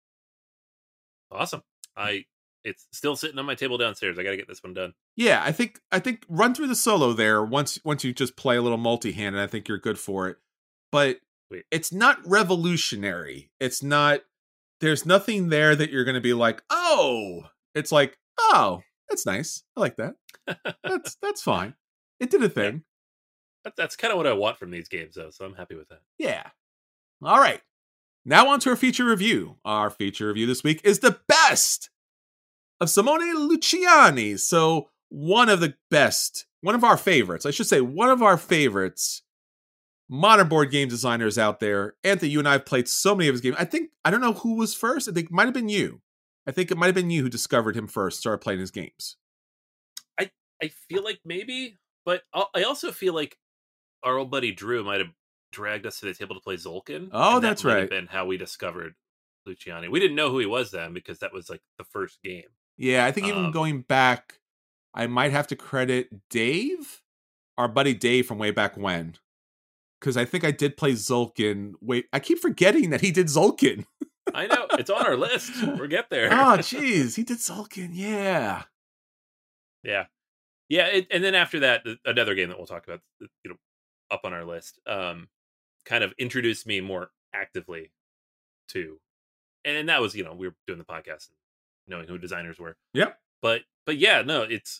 Awesome. I it's still sitting on my table downstairs. I got to get this one done. Yeah, I think I think run through the solo there once once you just play a little multi-hand, and I think you're good for it. But Sweet. It's not revolutionary. It's not, there's nothing there that you're going to be like, oh, it's like, oh, that's nice. I like that. That's that's fine. It did a thing. That, that's kind of what I want from these games, though, so I'm happy with that. Yeah. All right. Now on to our feature review. Our feature review this week is the best of Simone Luciani. So one of the best, one of our favorites, I should say one of our favorites modern board game designers out there. Anthony, you and I have played so many of his games. I think, I don't know who was first. I think it might have been you. I think it might have been you who discovered him first, started playing his games. I, I feel like maybe, but I'll, I also feel like our old buddy Drew might have dragged us to the table to play Zolkin. Oh, and that that's might right. have been how we discovered Luciani. We didn't know who he was then because that was like the first game. Yeah, I think even Um, going back, I might have to credit Dave, our buddy Dave from way back when. Because I think I did play Zolkin. Wait, I keep forgetting that he did Zolkin. I know. It's on our list. We'll get there. Oh, jeez. He did Zolkin. Yeah. Yeah. Yeah. It, and then after that, th- another game that we'll talk about, you know, up on our list, um, kind of introduced me more actively to, and that was, you know, we were doing the podcast and knowing who designers were. Yep. But, but yeah, no, it's,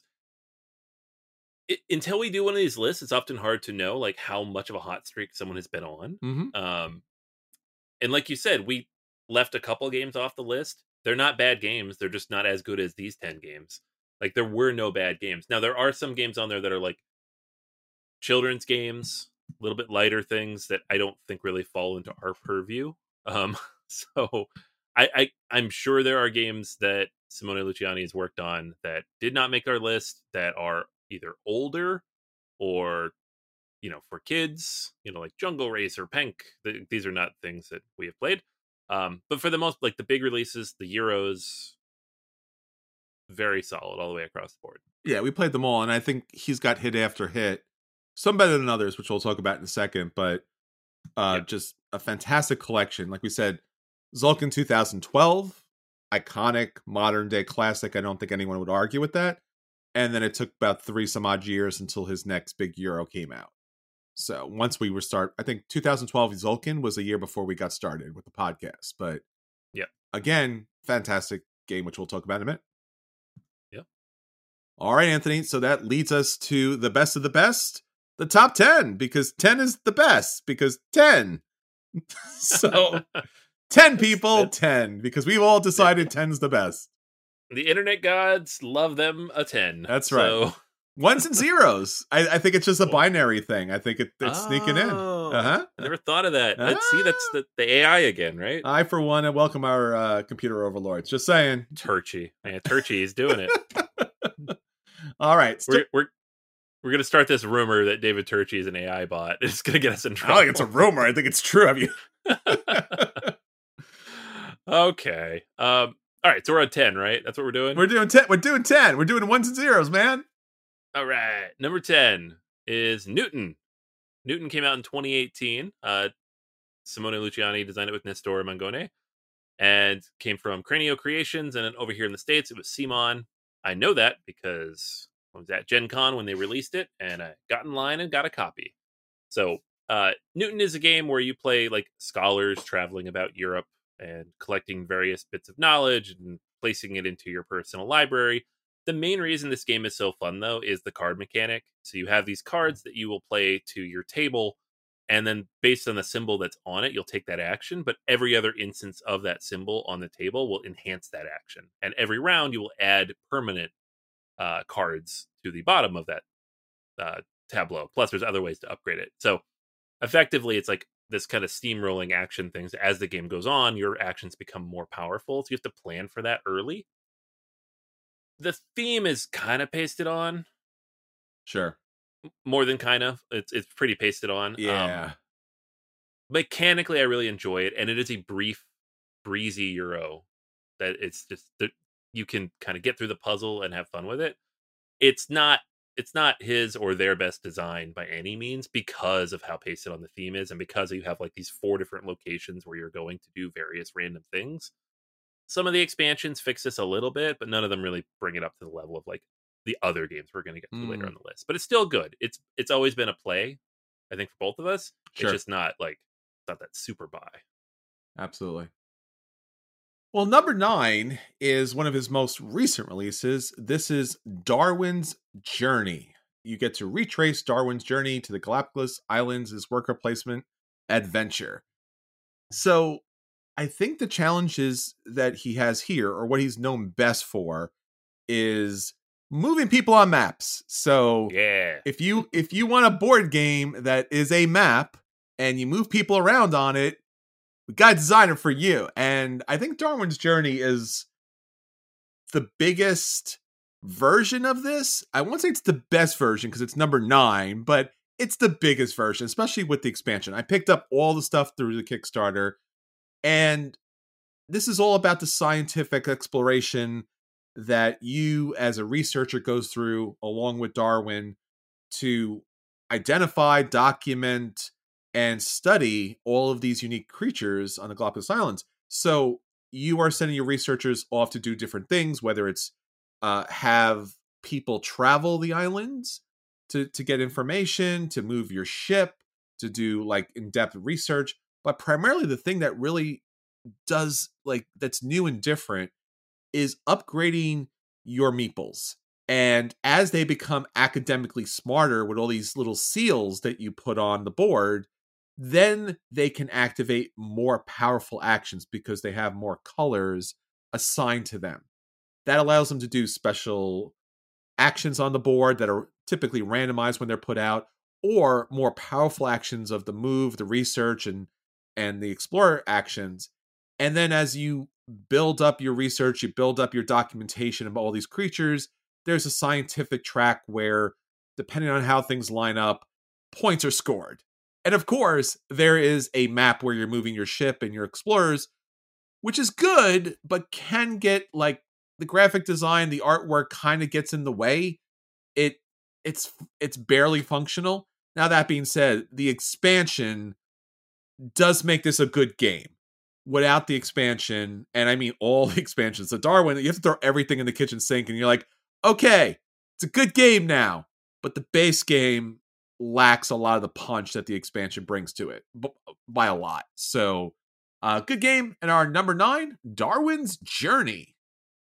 it, until we do one of these lists, it's often hard to know like how much of a hot streak someone has been on. Mm-hmm. Um, and like you said, we left a couple games off the list. They're not bad games. They're just not as good as these ten games. Like there were no bad games. Now there are some games on there that are like children's games, a little bit lighter things that I don't think really fall into our purview. Um, so I, I I'm sure there are games that Simone Luciani has worked on that did not make our list that are either older or, you know, for kids, you know, like Jungle Race or Penk. The, these are not things that we have played. Um, but for the most, like the big releases, the Euros, very solid all the way across the board. Yeah, we played them all, and I think he's got hit after hit. Some better than others, which we'll talk about in a second, but uh, Yep. just a fantastic collection. Like we said, Zolkin two thousand twelve, iconic, modern-day classic. I don't think anyone would argue with that. And then it took about three some odd years until his next big Euro came out. So once we were start, I think two thousand twelve Zolkin was a year before we got started with the podcast. But Yep. again, fantastic game, which we'll talk about in a minute. Yep. All right, Anthony. So that leads us to the best of the best, the top ten, because ten is the best, because ten. So ten people, that's- ten, because we've all decided ten's the best. The internet gods love them a ten. That's right. So Ones and zeros. I, I think it's just a binary thing. I think it, it's oh, sneaking in. Uh-huh. I never thought of that. Ah. Let's see, that's the, the A I again, right? I, for one, welcome our uh, computer overlords. Just saying. Turchy. Man, Turchy is doing it. All right. St- we're we're, we're going to start this rumor that David Turchy is an A I bot. It's going to get us in trouble. I don't think it's a rumor. I think it's true. Have you? Okay. Um, all right. So we're on ten, right? That's what we're doing? We're doing ten. We're doing ten. We're doing ones and zeros, man. All right. Number ten is Newton. Newton came out in twenty eighteen. Uh, Simone Luciani designed it with Nestor Mangone and came from Cranio Creations. And then over here in the States, it was Simon. I know that because I was at Gen Con when they released it and I got in line and got a copy. So uh, Newton is a game where you play like scholars traveling about Europe and collecting various bits of knowledge and placing it into your personal library. The main reason this game is so fun, though, is the card mechanic. So you have these cards that you will play to your table, and then based on the symbol that's on it, you'll take that action. But every other instance of that symbol on the table will enhance that action. And every round, you will add permanent uh, cards to the bottom of that uh, tableau. Plus, there's other ways to upgrade it. So effectively, it's like this kind of steamrolling action things. As the game goes on, your actions become more powerful. So you have to plan for that early. The theme is kind of pasted on. Sure. More than kind of. It's it's pretty pasted on. Yeah. Um, mechanically, I really enjoy it. And it is a brief, breezy Euro that it's just that you can kind of get through the puzzle and have fun with it. It's not it's not his or their best design by any means because of how pasted on the theme is and because you have like these four different locations where you're going to do various random things. Some of the expansions fix this a little bit, but none of them really bring it up to the level of like the other games we're going to get to mm. later on the list. But it's still good. It's it's always been a play, I think, for both of us. Sure. It's just not like not that super buy. Absolutely. Well, number nine is one of his most recent releases. This is Darwin's Journey. You get to retrace Darwin's journey to the Galapagos Islands' his worker placement adventure. So I think the challenge is that he has here, or what he's known best for, is moving people on maps. So yeah. if you if you want a board game that is a map and you move people around on it, we got a designer for you. And I think Darwin's Journey is the biggest version of this. I won't say it's the best version because it's number nine, but it's the biggest version, especially with the expansion. I picked up all the stuff through the Kickstarter. And this is all about the scientific exploration that you as a researcher goes through along with Darwin to identify, document, and study all of these unique creatures on the Galapagos Islands. So you are sending your researchers off to do different things, whether it's uh, have people travel the islands to, to get information, to move your ship, to do like in-depth research. But primarily the thing that really does like that's new and different is upgrading your meeples. And as they become academically smarter with all these little seals that you put on the board, then they can activate more powerful actions because they have more colors assigned to them. That allows them to do special actions on the board that are typically randomized when they're put out, or more powerful actions of the move, the research, and and the explorer actions. And then as you build up your research, you build up your documentation of all these creatures, there's a scientific track where, depending on how things line up, points are scored. And of course, there is a map where you're moving your ship and your explorers, which is good, but can get like the graphic design, the artwork kind of gets in the way. It it's it's barely functional. Now, that being said, the expansion does make this a good game. Without the expansion, and I mean all the expansions, so Darwin, you have to throw everything in the kitchen sink, and you're like, okay, it's a good game now, but the base game lacks a lot of the punch that the expansion brings to it, b- by a lot. So, uh, good game. And our number nine, Darwin's Journey.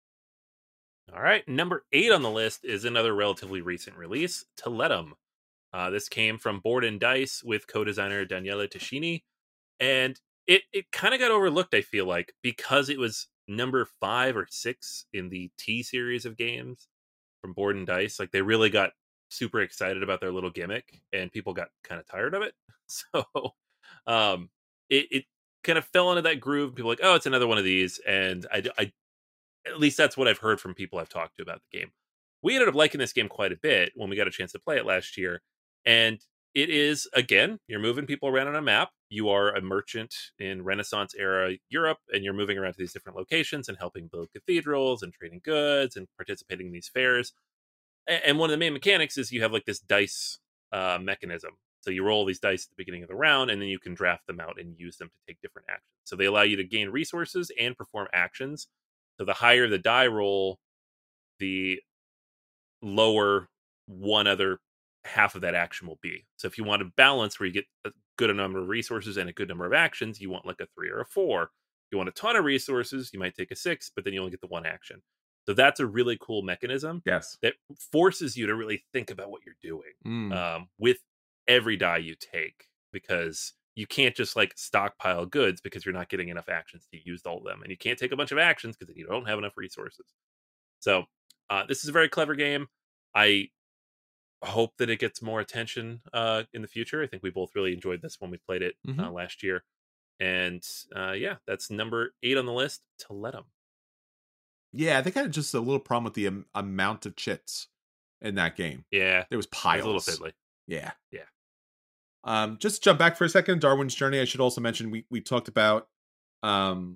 All right, number eight on the list is another relatively recent release, Teletum. Uh, this came from Board and Dice with co-designer Daniele Tascini, and It it kind of got overlooked, I feel like, because it was number five or six in the T series of games from Board and Dice. Like, they really got super excited about their little gimmick, and people got kind of tired of it. So um, it, it kind of fell into that groove. People were like, oh, it's another one of these. And I, I, at least that's what I've heard from people I've talked to about the game. We ended up liking this game quite a bit when we got a chance to play it last year. And it is, again, you're moving people around on a map. You are a merchant in Renaissance era Europe, and you're moving around to these different locations and helping build cathedrals and trading goods and participating in these fairs. And one of the main mechanics is you have like this dice uh, mechanism. So you roll these dice at the beginning of the round, and then you can draft them out and use them to take different actions. So they allow you to gain resources and perform actions. So the higher the die roll, the lower one other half of that action will be. So if you want a balance where you get a good number of resources and a good number of actions, you want like a three or a four. If you want a ton of resources, you might take a six, but then you only get the one action. So that's a really cool mechanism. Yes. That forces you to really think about what you're doing Mm. um, with every die you take, because you can't just like stockpile goods because you're not getting enough actions to use all of them. And you can't take a bunch of actions because you don't have enough resources. So uh, this is a very clever game. I hope that it gets more attention uh, in the future. I think we both really enjoyed this when we played it Mhm. uh, last year. And uh, yeah, that's number eight on the list, Toledo. Yeah, they kind of just a little problem with the um, amount of chits in that game. Yeah, There was it's piles. a little fiddly. Yeah. Yeah. Um, just jump back for a second. Darwin's Journey. I should also mention we we talked about um,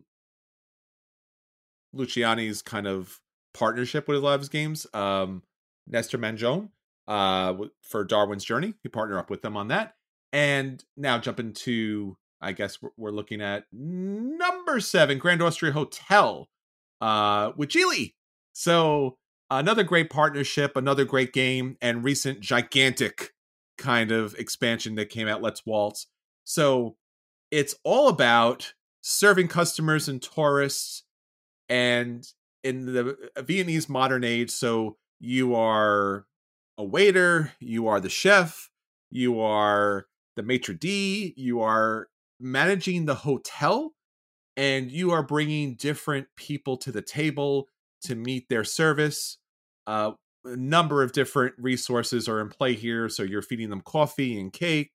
Luciani's kind of partnership with a lot of his games. Um, Nestor Manjone uh, w- for Darwin's Journey. He partnered up with them on that. And now jumping to, I guess we're, we're looking at number seven, Grand Austria Hotel uh, with Geely. So another great partnership, another great game, and recent gigantic kind of expansion that came out, Let's Waltz. So it's all about serving customers and tourists, and in the Viennese modern age. So you are a waiter, you are the chef, you are the maitre d', you are managing the hotel, and you are bringing different people to the table to meet their service. Uh, a number of different resources are in play here. So you're feeding them coffee and cake,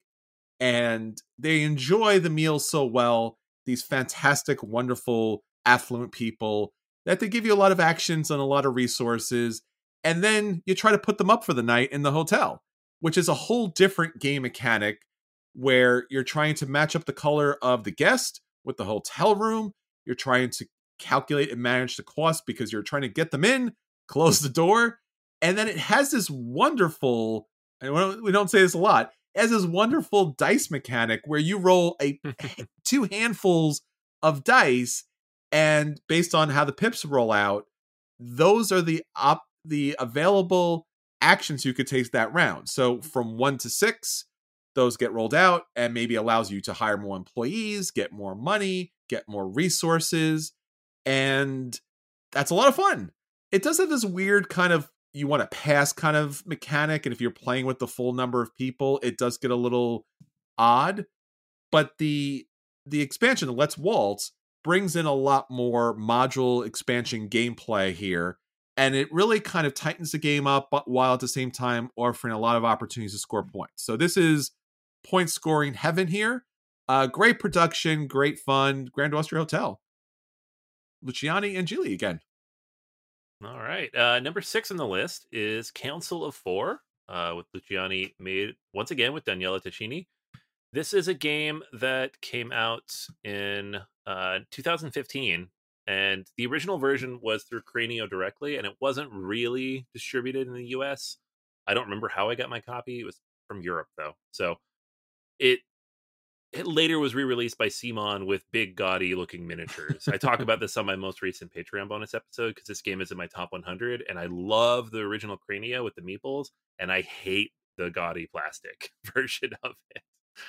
and they enjoy the meal so well. These fantastic, wonderful, affluent people that they give you a lot of actions and a lot of resources. And then you try to put them up for the night in the hotel, which is a whole different game mechanic where you're trying to match up the color of the guest with the hotel room. You're trying to calculate and manage the cost because you're trying to get them in, close the door. And then it has this wonderful, and we don't, we don't say this a lot, it has this wonderful dice mechanic where you roll a two handfuls of dice, and based on how the pips roll out, those are the op the available actions you could take that round. So from one to six, those get rolled out and maybe allows you to hire more employees, get more money, get more resources. And that's a lot of fun. It does have this weird kind of, you want to pass kind of mechanic. And if you're playing with the full number of people, it does get a little odd. But the the expansion, the Let's Waltz, brings in a lot more module expansion gameplay here. And it really kind of tightens the game up, but while at the same time offering a lot of opportunities to score points. So this is point scoring heaven here. Uh, great production, great fun. Grand Austria Hotel. Luciani and Geely again. All right. Uh, number six on the list is Council of Four, uh, with Luciani, made once again with Daniele Ticini. This is a game that came out in uh, two thousand fifteen, and the original version was through Cranio directly, and it wasn't really distributed in the U S. I don't remember how I got my copy. It was from Europe, though. So it it later was re-released by Simon with big, gaudy-looking miniatures. I talk about this on my most recent Patreon bonus episode because this game is in my top one hundred, and I love the original Cranio with the meeples, and I hate the gaudy plastic version of it.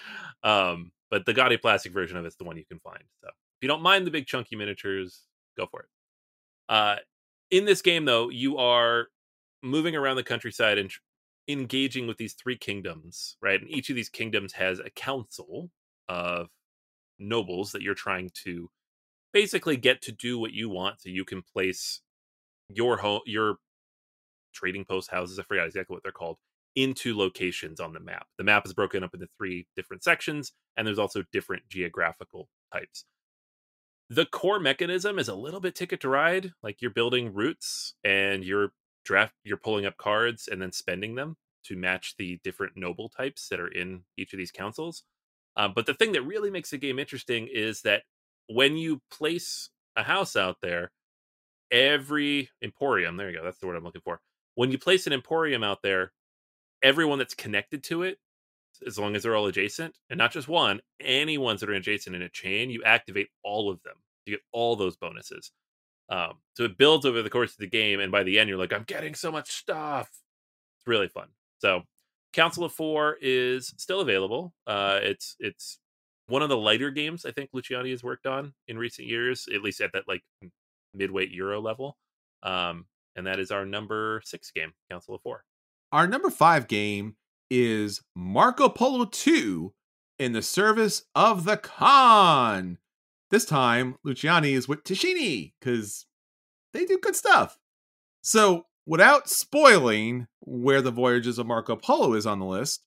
Um, but the gaudy plastic version of it's the one you can find. So if you don't mind the big, chunky miniatures, go for it. Uh, in this game, though, you are moving around the countryside and tr- engaging with these three kingdoms, right? And each of these kingdoms has a council of nobles that you're trying to basically get to do what you want, so you can place your home, your trading post houses, I forgot exactly what they're called, into locations on the map. The map is broken up into three different sections, and there's also different geographical types. The core mechanism is a little bit Ticket to Ride, like you're building routes and you're draft you're pulling up cards and then spending them to match the different noble types that are in each of these councils. Um, but the thing that really makes the game interesting is that when you place a house out there, every emporium, there you go, that's the word I'm looking for. When you place an emporium out there, everyone that's connected to it, as long as they're all adjacent, and not just one, any ones that are adjacent in a chain, you activate all of them. You get all those bonuses. Um, so it builds over the course of the game, and by the end, you're like, I'm getting so much stuff. It's really fun. So Council of Four is still available. Uh, it's it's one of the lighter games I think Luciani has worked on in recent years, at least at that like midweight Euro level. Um, and that is our number six game, Council of Four. Our number five game is Marco Polo two in the Service of the Khan. This time, Luciani is with Tascini because they do good stuff. So, without spoiling where the Voyages of Marco Polo is on the list,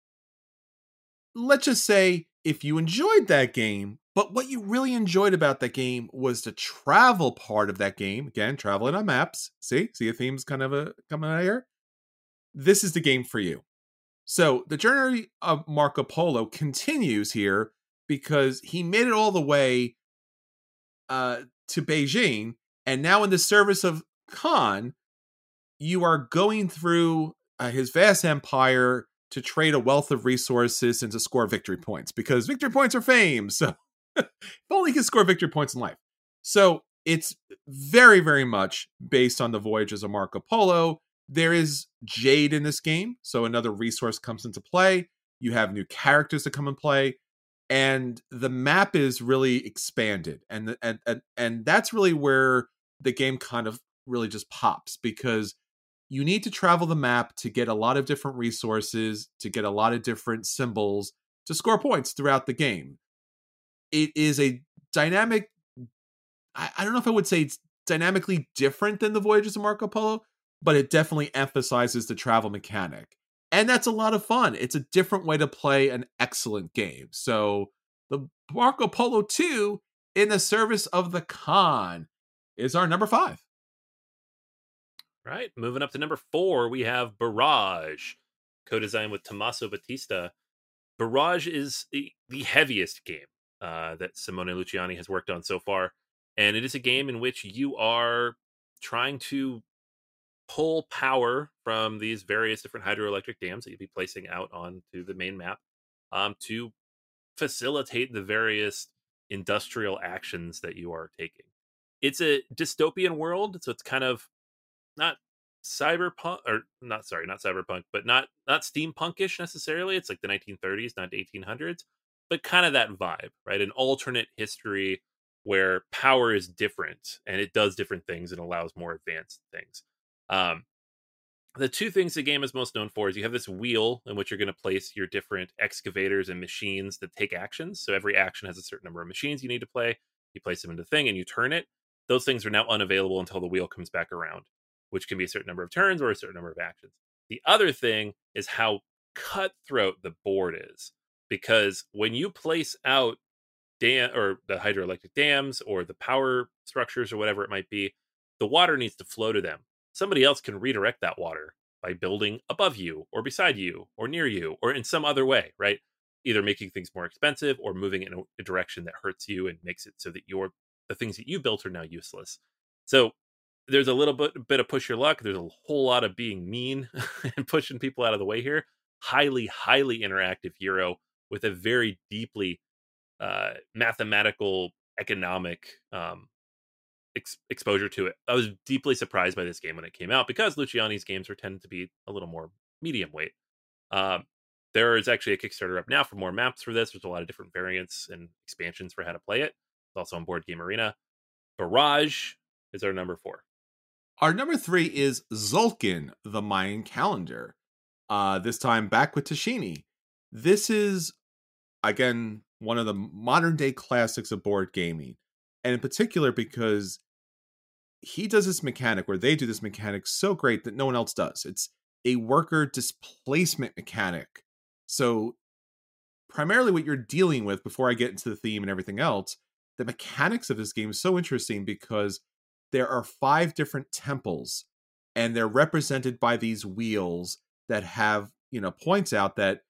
let's just say if you enjoyed that game, but what you really enjoyed about that game was the travel part of that game. Again, traveling on maps. See? See a theme's kind of a, coming out here? This is the game for you. So the journey of Marco Polo continues here because he made it all the way uh, to Beijing. And now in the Service of Khan, you are going through uh, his vast empire to trade a wealth of resources and to score victory points, because victory points are fame. So if only he can score victory points in life. So it's very, very much based on the Voyages of Marco Polo. There is Jade in this game, so another resource comes into play. You have new characters that come in play, and the map is really expanded. And, and, and, and that's really where the game kind of really just pops, because you need to travel the map to get a lot of different resources, to get a lot of different symbols, to score points throughout the game. It is a dynamic, I, I don't know if I would say it's dynamically different than the Voyages of Marco Polo, but it definitely emphasizes the travel mechanic. And that's a lot of fun. It's a different way to play an excellent game. So the Marco Polo two in the Service of the Khan is our number five. Right. Moving up to number four, we have Barrage, co-designed with Tommaso Battista. Barrage is the, the heaviest game uh, that Simone Luciani has worked on so far. And it is a game in which you are trying to pull power from these various different hydroelectric dams that you'll be placing out onto the main map um, to facilitate the various industrial actions that you are taking. It's a dystopian world, so it's kind of not cyberpunk, or not, sorry, not cyberpunk, but not not steampunkish necessarily. It's like the nineteen thirties, not eighteen hundreds, but kind of that vibe, right? An alternate history where power is different and it does different things and allows more advanced things. Um, the two things the game is most known for is you have this wheel in which you're going to place your different excavators and machines that take actions. So every action has a certain number of machines you need to play. You place them into the thing and you turn it. Those things are now unavailable until the wheel comes back around, which can be a certain number of turns or a certain number of actions. The other thing is how cutthroat the board is, because when you place out dam or the hydroelectric dams or the power structures or whatever it might be, the water needs to flow to them. Somebody else can redirect that water by building above you or beside you or near you or in some other way, right? Either making things more expensive or moving in a direction that hurts you and makes it so that your the things that you built are now useless. So there's a little bit, bit of push your luck. There's a whole lot of being mean and pushing people out of the way here. Highly, highly interactive Euro with a very deeply uh, mathematical, economic um, ex- exposure to it. I was deeply surprised by this game when it came out because Luciani's games are tend to be a little more medium weight. Um, there is actually a Kickstarter up now for more maps for this. There's a lot of different variants and expansions for how to play it. It's also on Board Game Arena. Barrage is our number four. Our number three is Tzolk'in, the Mayan calendar. Uh, this time back with Tascini. This is, again, one of the modern day classics of board gaming. And in particular because he does this mechanic, where they do this mechanic so great that no one else does. It's a worker displacement mechanic. So primarily what you're dealing with, before I get into the theme and everything else, the mechanics of this game is so interesting because there are five different temples and they're represented by these wheels that have, you know, points out that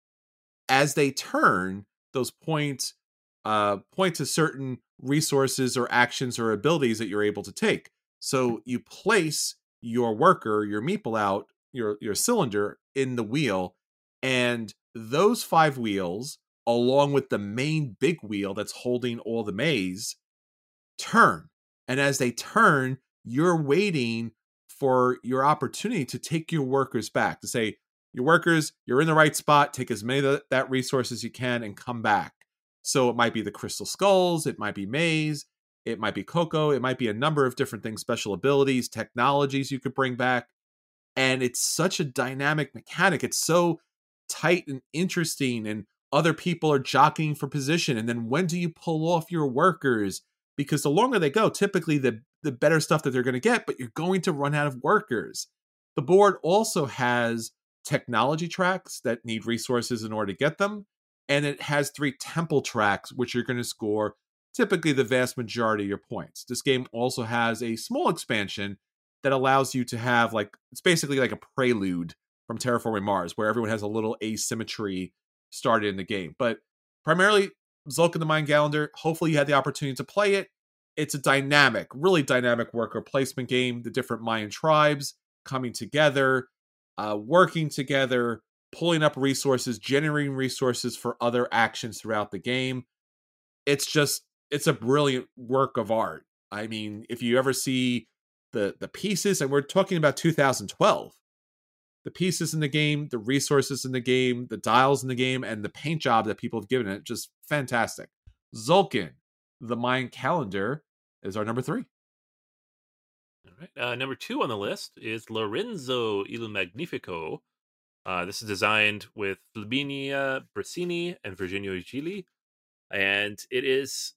as they turn, those points uh, point to certain resources or actions or abilities that you're able to take. So you place your worker, your meeple out, your, your cylinder in the wheel, and those five wheels, along with the main big wheel that's holding all the maze, turn. And as they turn, you're waiting for your opportunity to take your workers back, to say, your workers, you're in the right spot, take as many of the, that resource as you can and come back. So it might be the Crystal Skulls, it might be Maze, it might be Coco, it might be a number of different things, special abilities, technologies you could bring back. And it's such a dynamic mechanic. It's so tight and interesting, and other people are jockeying for position. And then when do you pull off your workers? Because the longer they go, typically the, the better stuff that they're going to get, but you're going to run out of workers. The board also has technology tracks that need resources in order to get them. And it has three temple tracks, which you're going to score typically the vast majority of your points. This game also has a small expansion that allows you to have, like, it's basically like a prelude from Terraforming Mars, where everyone has a little asymmetry started in the game. But primarily, Zulk and the Mind Calendar, hopefully you had the opportunity to play it. It's a dynamic, really dynamic worker placement game. The different Mayan tribes coming together, uh, working together, pulling up resources, generating resources for other actions throughout the game. It's just, it's a brilliant work of art. I mean, if you ever see the the pieces, and we're talking about two thousand twelve, the pieces in the game, the resources in the game, the dials in the game, and the paint job that people have given it, just fantastic. Zulkin, the Mayan Calendar, is our number three. All right. Uh, number two on the list is Lorenzo il Magnifico. Uh, this is designed with Flaminia Brasini and Virginio Gili, and it is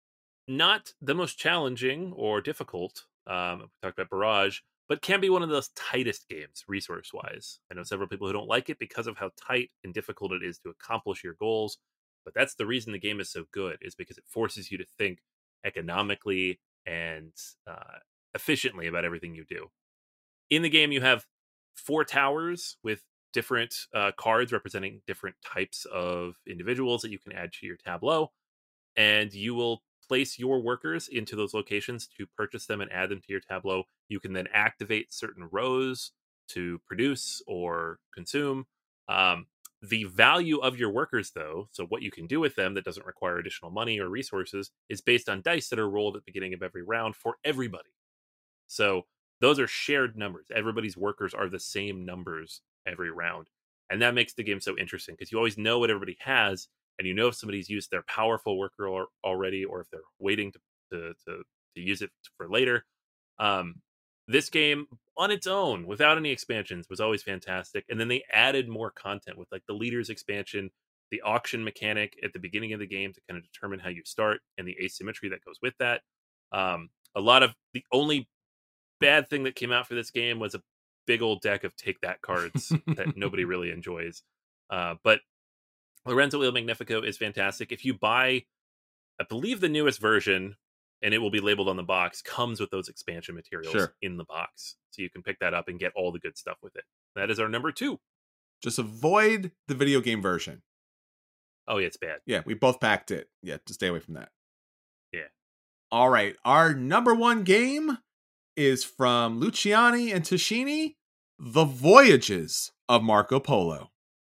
not the most challenging or difficult. Um, we talked about Barrage, but can be one of the tightest games resource-wise. I know several people who don't like it because of how tight and difficult it is to accomplish your goals, but that's the reason the game is so good, is because it forces you to think economically and uh, efficiently about everything you do. In the game, you have four towers with different uh, cards representing different types of individuals that you can add to your tableau, and you will place your workers into those locations to purchase them and add them to your tableau. You can then activate certain rows to produce or consume. Um, the value of your workers, though, so what you can do with them that doesn't require additional money or resources, is based on dice that are rolled at the beginning of every round for everybody. So those are shared numbers. Everybody's workers are the same numbers every round. And that makes the game so interesting, because you always know what everybody has, and you know if somebody's used their powerful worker or, already, or if they're waiting to, to, to, to use it for later. Um, this game, on its own, without any expansions, was always fantastic. And then they added more content with, like, the Leaders expansion, the auction mechanic at the beginning of the game to kind of determine how you start, and the asymmetry that goes with that. Um, a lot of the only bad thing that came out for this game was a big old deck of Take That cards that nobody really enjoys. Uh, but Lorenzo il Magnifico is fantastic. If you buy, I believe the newest version, and it will be labeled on the box, comes with those expansion materials Sure. in the box. So you can pick that up and get all the good stuff with it. That is our number two. Just avoid the video game version. Oh, yeah, it's bad. Yeah, we both packed it. Yeah, to stay away from that. Yeah. All right, our number one game is from Luciani and Tascini, The Voyages of Marco Polo.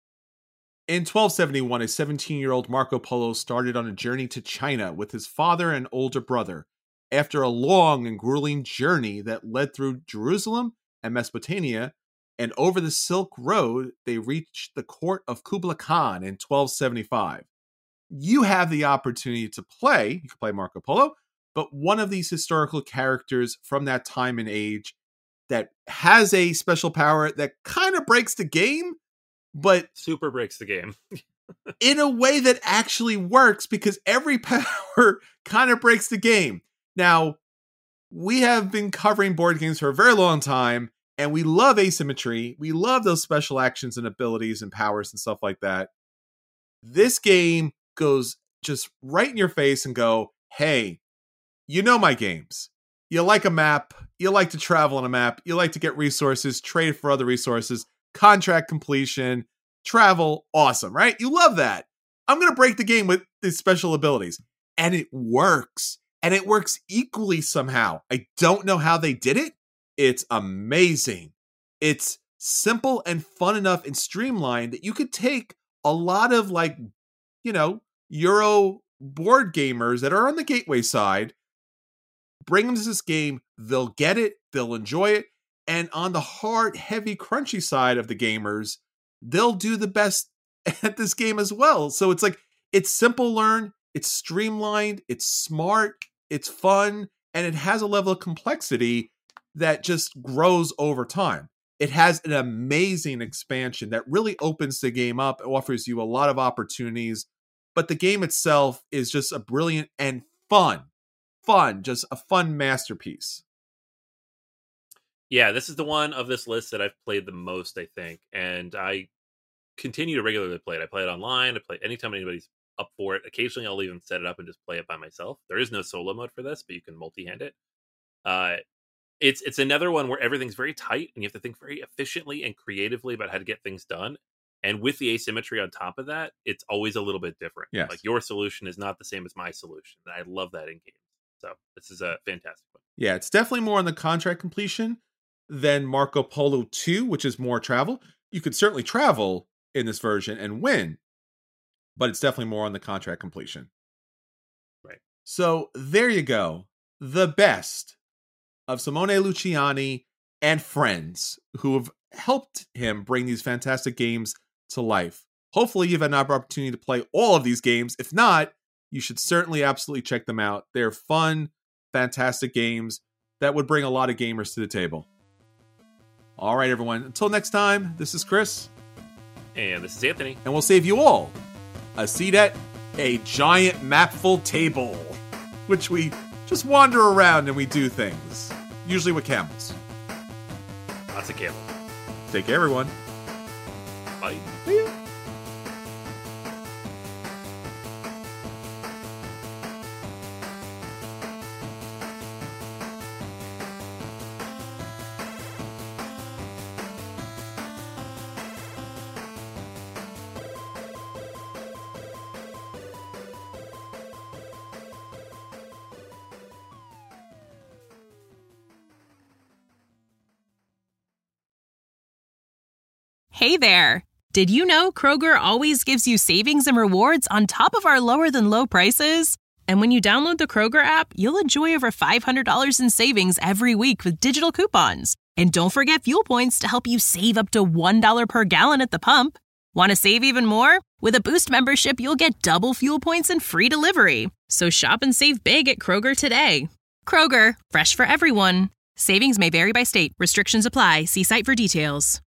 In twelve seventy-one, a seventeen-year-old Marco Polo started on a journey to China with his father and older brother. After a long and grueling journey that led through Jerusalem and Mesopotamia and over the Silk Road, they reached the court of Kublai Khan in twelve seventy-five. You have the opportunity to play, you can play Marco Polo, but one of these historical characters from that time and age that has a special power that kind of breaks the game, but super breaks the game in a way that actually works, because every power kind of breaks the game. Now, we have been covering board games for a very long time, And we love asymmetry. We love those special actions and abilities and powers and stuff like that. This game goes just right in your face and go, hey, you know my games. You like a map. You like to travel on a map. You like to get resources, trade for other resources, contract completion, travel. Awesome, right? You love that. I'm going to break the game with these special abilities. And it works. And it works equally somehow. I don't know how they did it. It's amazing. It's simple and fun enough and streamlined that you could take a lot of, like, you know, Euro board gamers that are on the gateway side, bring them to this game, they'll get it, they'll enjoy it, and on the hard, heavy, crunchy side of the gamers, they'll do the best at this game as well. So it's like, it's simple learn, it's streamlined, it's smart, it's fun, and it has a level of complexity that just grows over time. It has an amazing expansion that really opens the game up, offers you a lot of opportunities, but the game itself is just a brilliant and fun, fun, just a fun masterpiece. Yeah, this is the one of this list that I've played the most, I think, and I continue to regularly play it. I play it online. I play it anytime anybody's up for it. Occasionally, I'll even set it up and just play it by myself. There is no solo mode for this, but you can multi-hand it. Uh, it's it's another one where everything's very tight, and you have to think very efficiently and creatively about how to get things done. And with the asymmetry on top of that, it's always a little bit different. Yes. Like, your solution is not the same as my solution. And I love that in games. So this is a fantastic one. Yeah, it's definitely more on the contract completion than Marco Polo two, which is more travel. You could certainly travel in this version and win, but it's definitely more on the contract completion. Right. So there you go. The best of Simone Luciani and friends who have helped him bring these fantastic games to life. Hopefully you've had an opportunity to play all of these games. If not, you should certainly absolutely check them out. They're fun, fantastic games that would bring a lot of gamers to the table. All right, everyone. Until next time, this is Chris. And this is Anthony. And we'll save you all a seat at a giant map-full table, which we just wander around and we do things, usually with camels. Lots of camels. Take care, everyone. Bye. See ya. Hey there! Did you know Kroger always gives you savings and rewards on top of our lower than low prices? And when you download the Kroger app, you'll enjoy over five hundred dollars in savings every week with digital coupons. And don't forget fuel points to help you save up to one dollar per gallon at the pump. Want to save even more? With a Boost membership, you'll get double fuel points and free delivery. So shop and save big at Kroger today. Kroger, fresh for everyone. Savings may vary by state. Restrictions apply. See site for details.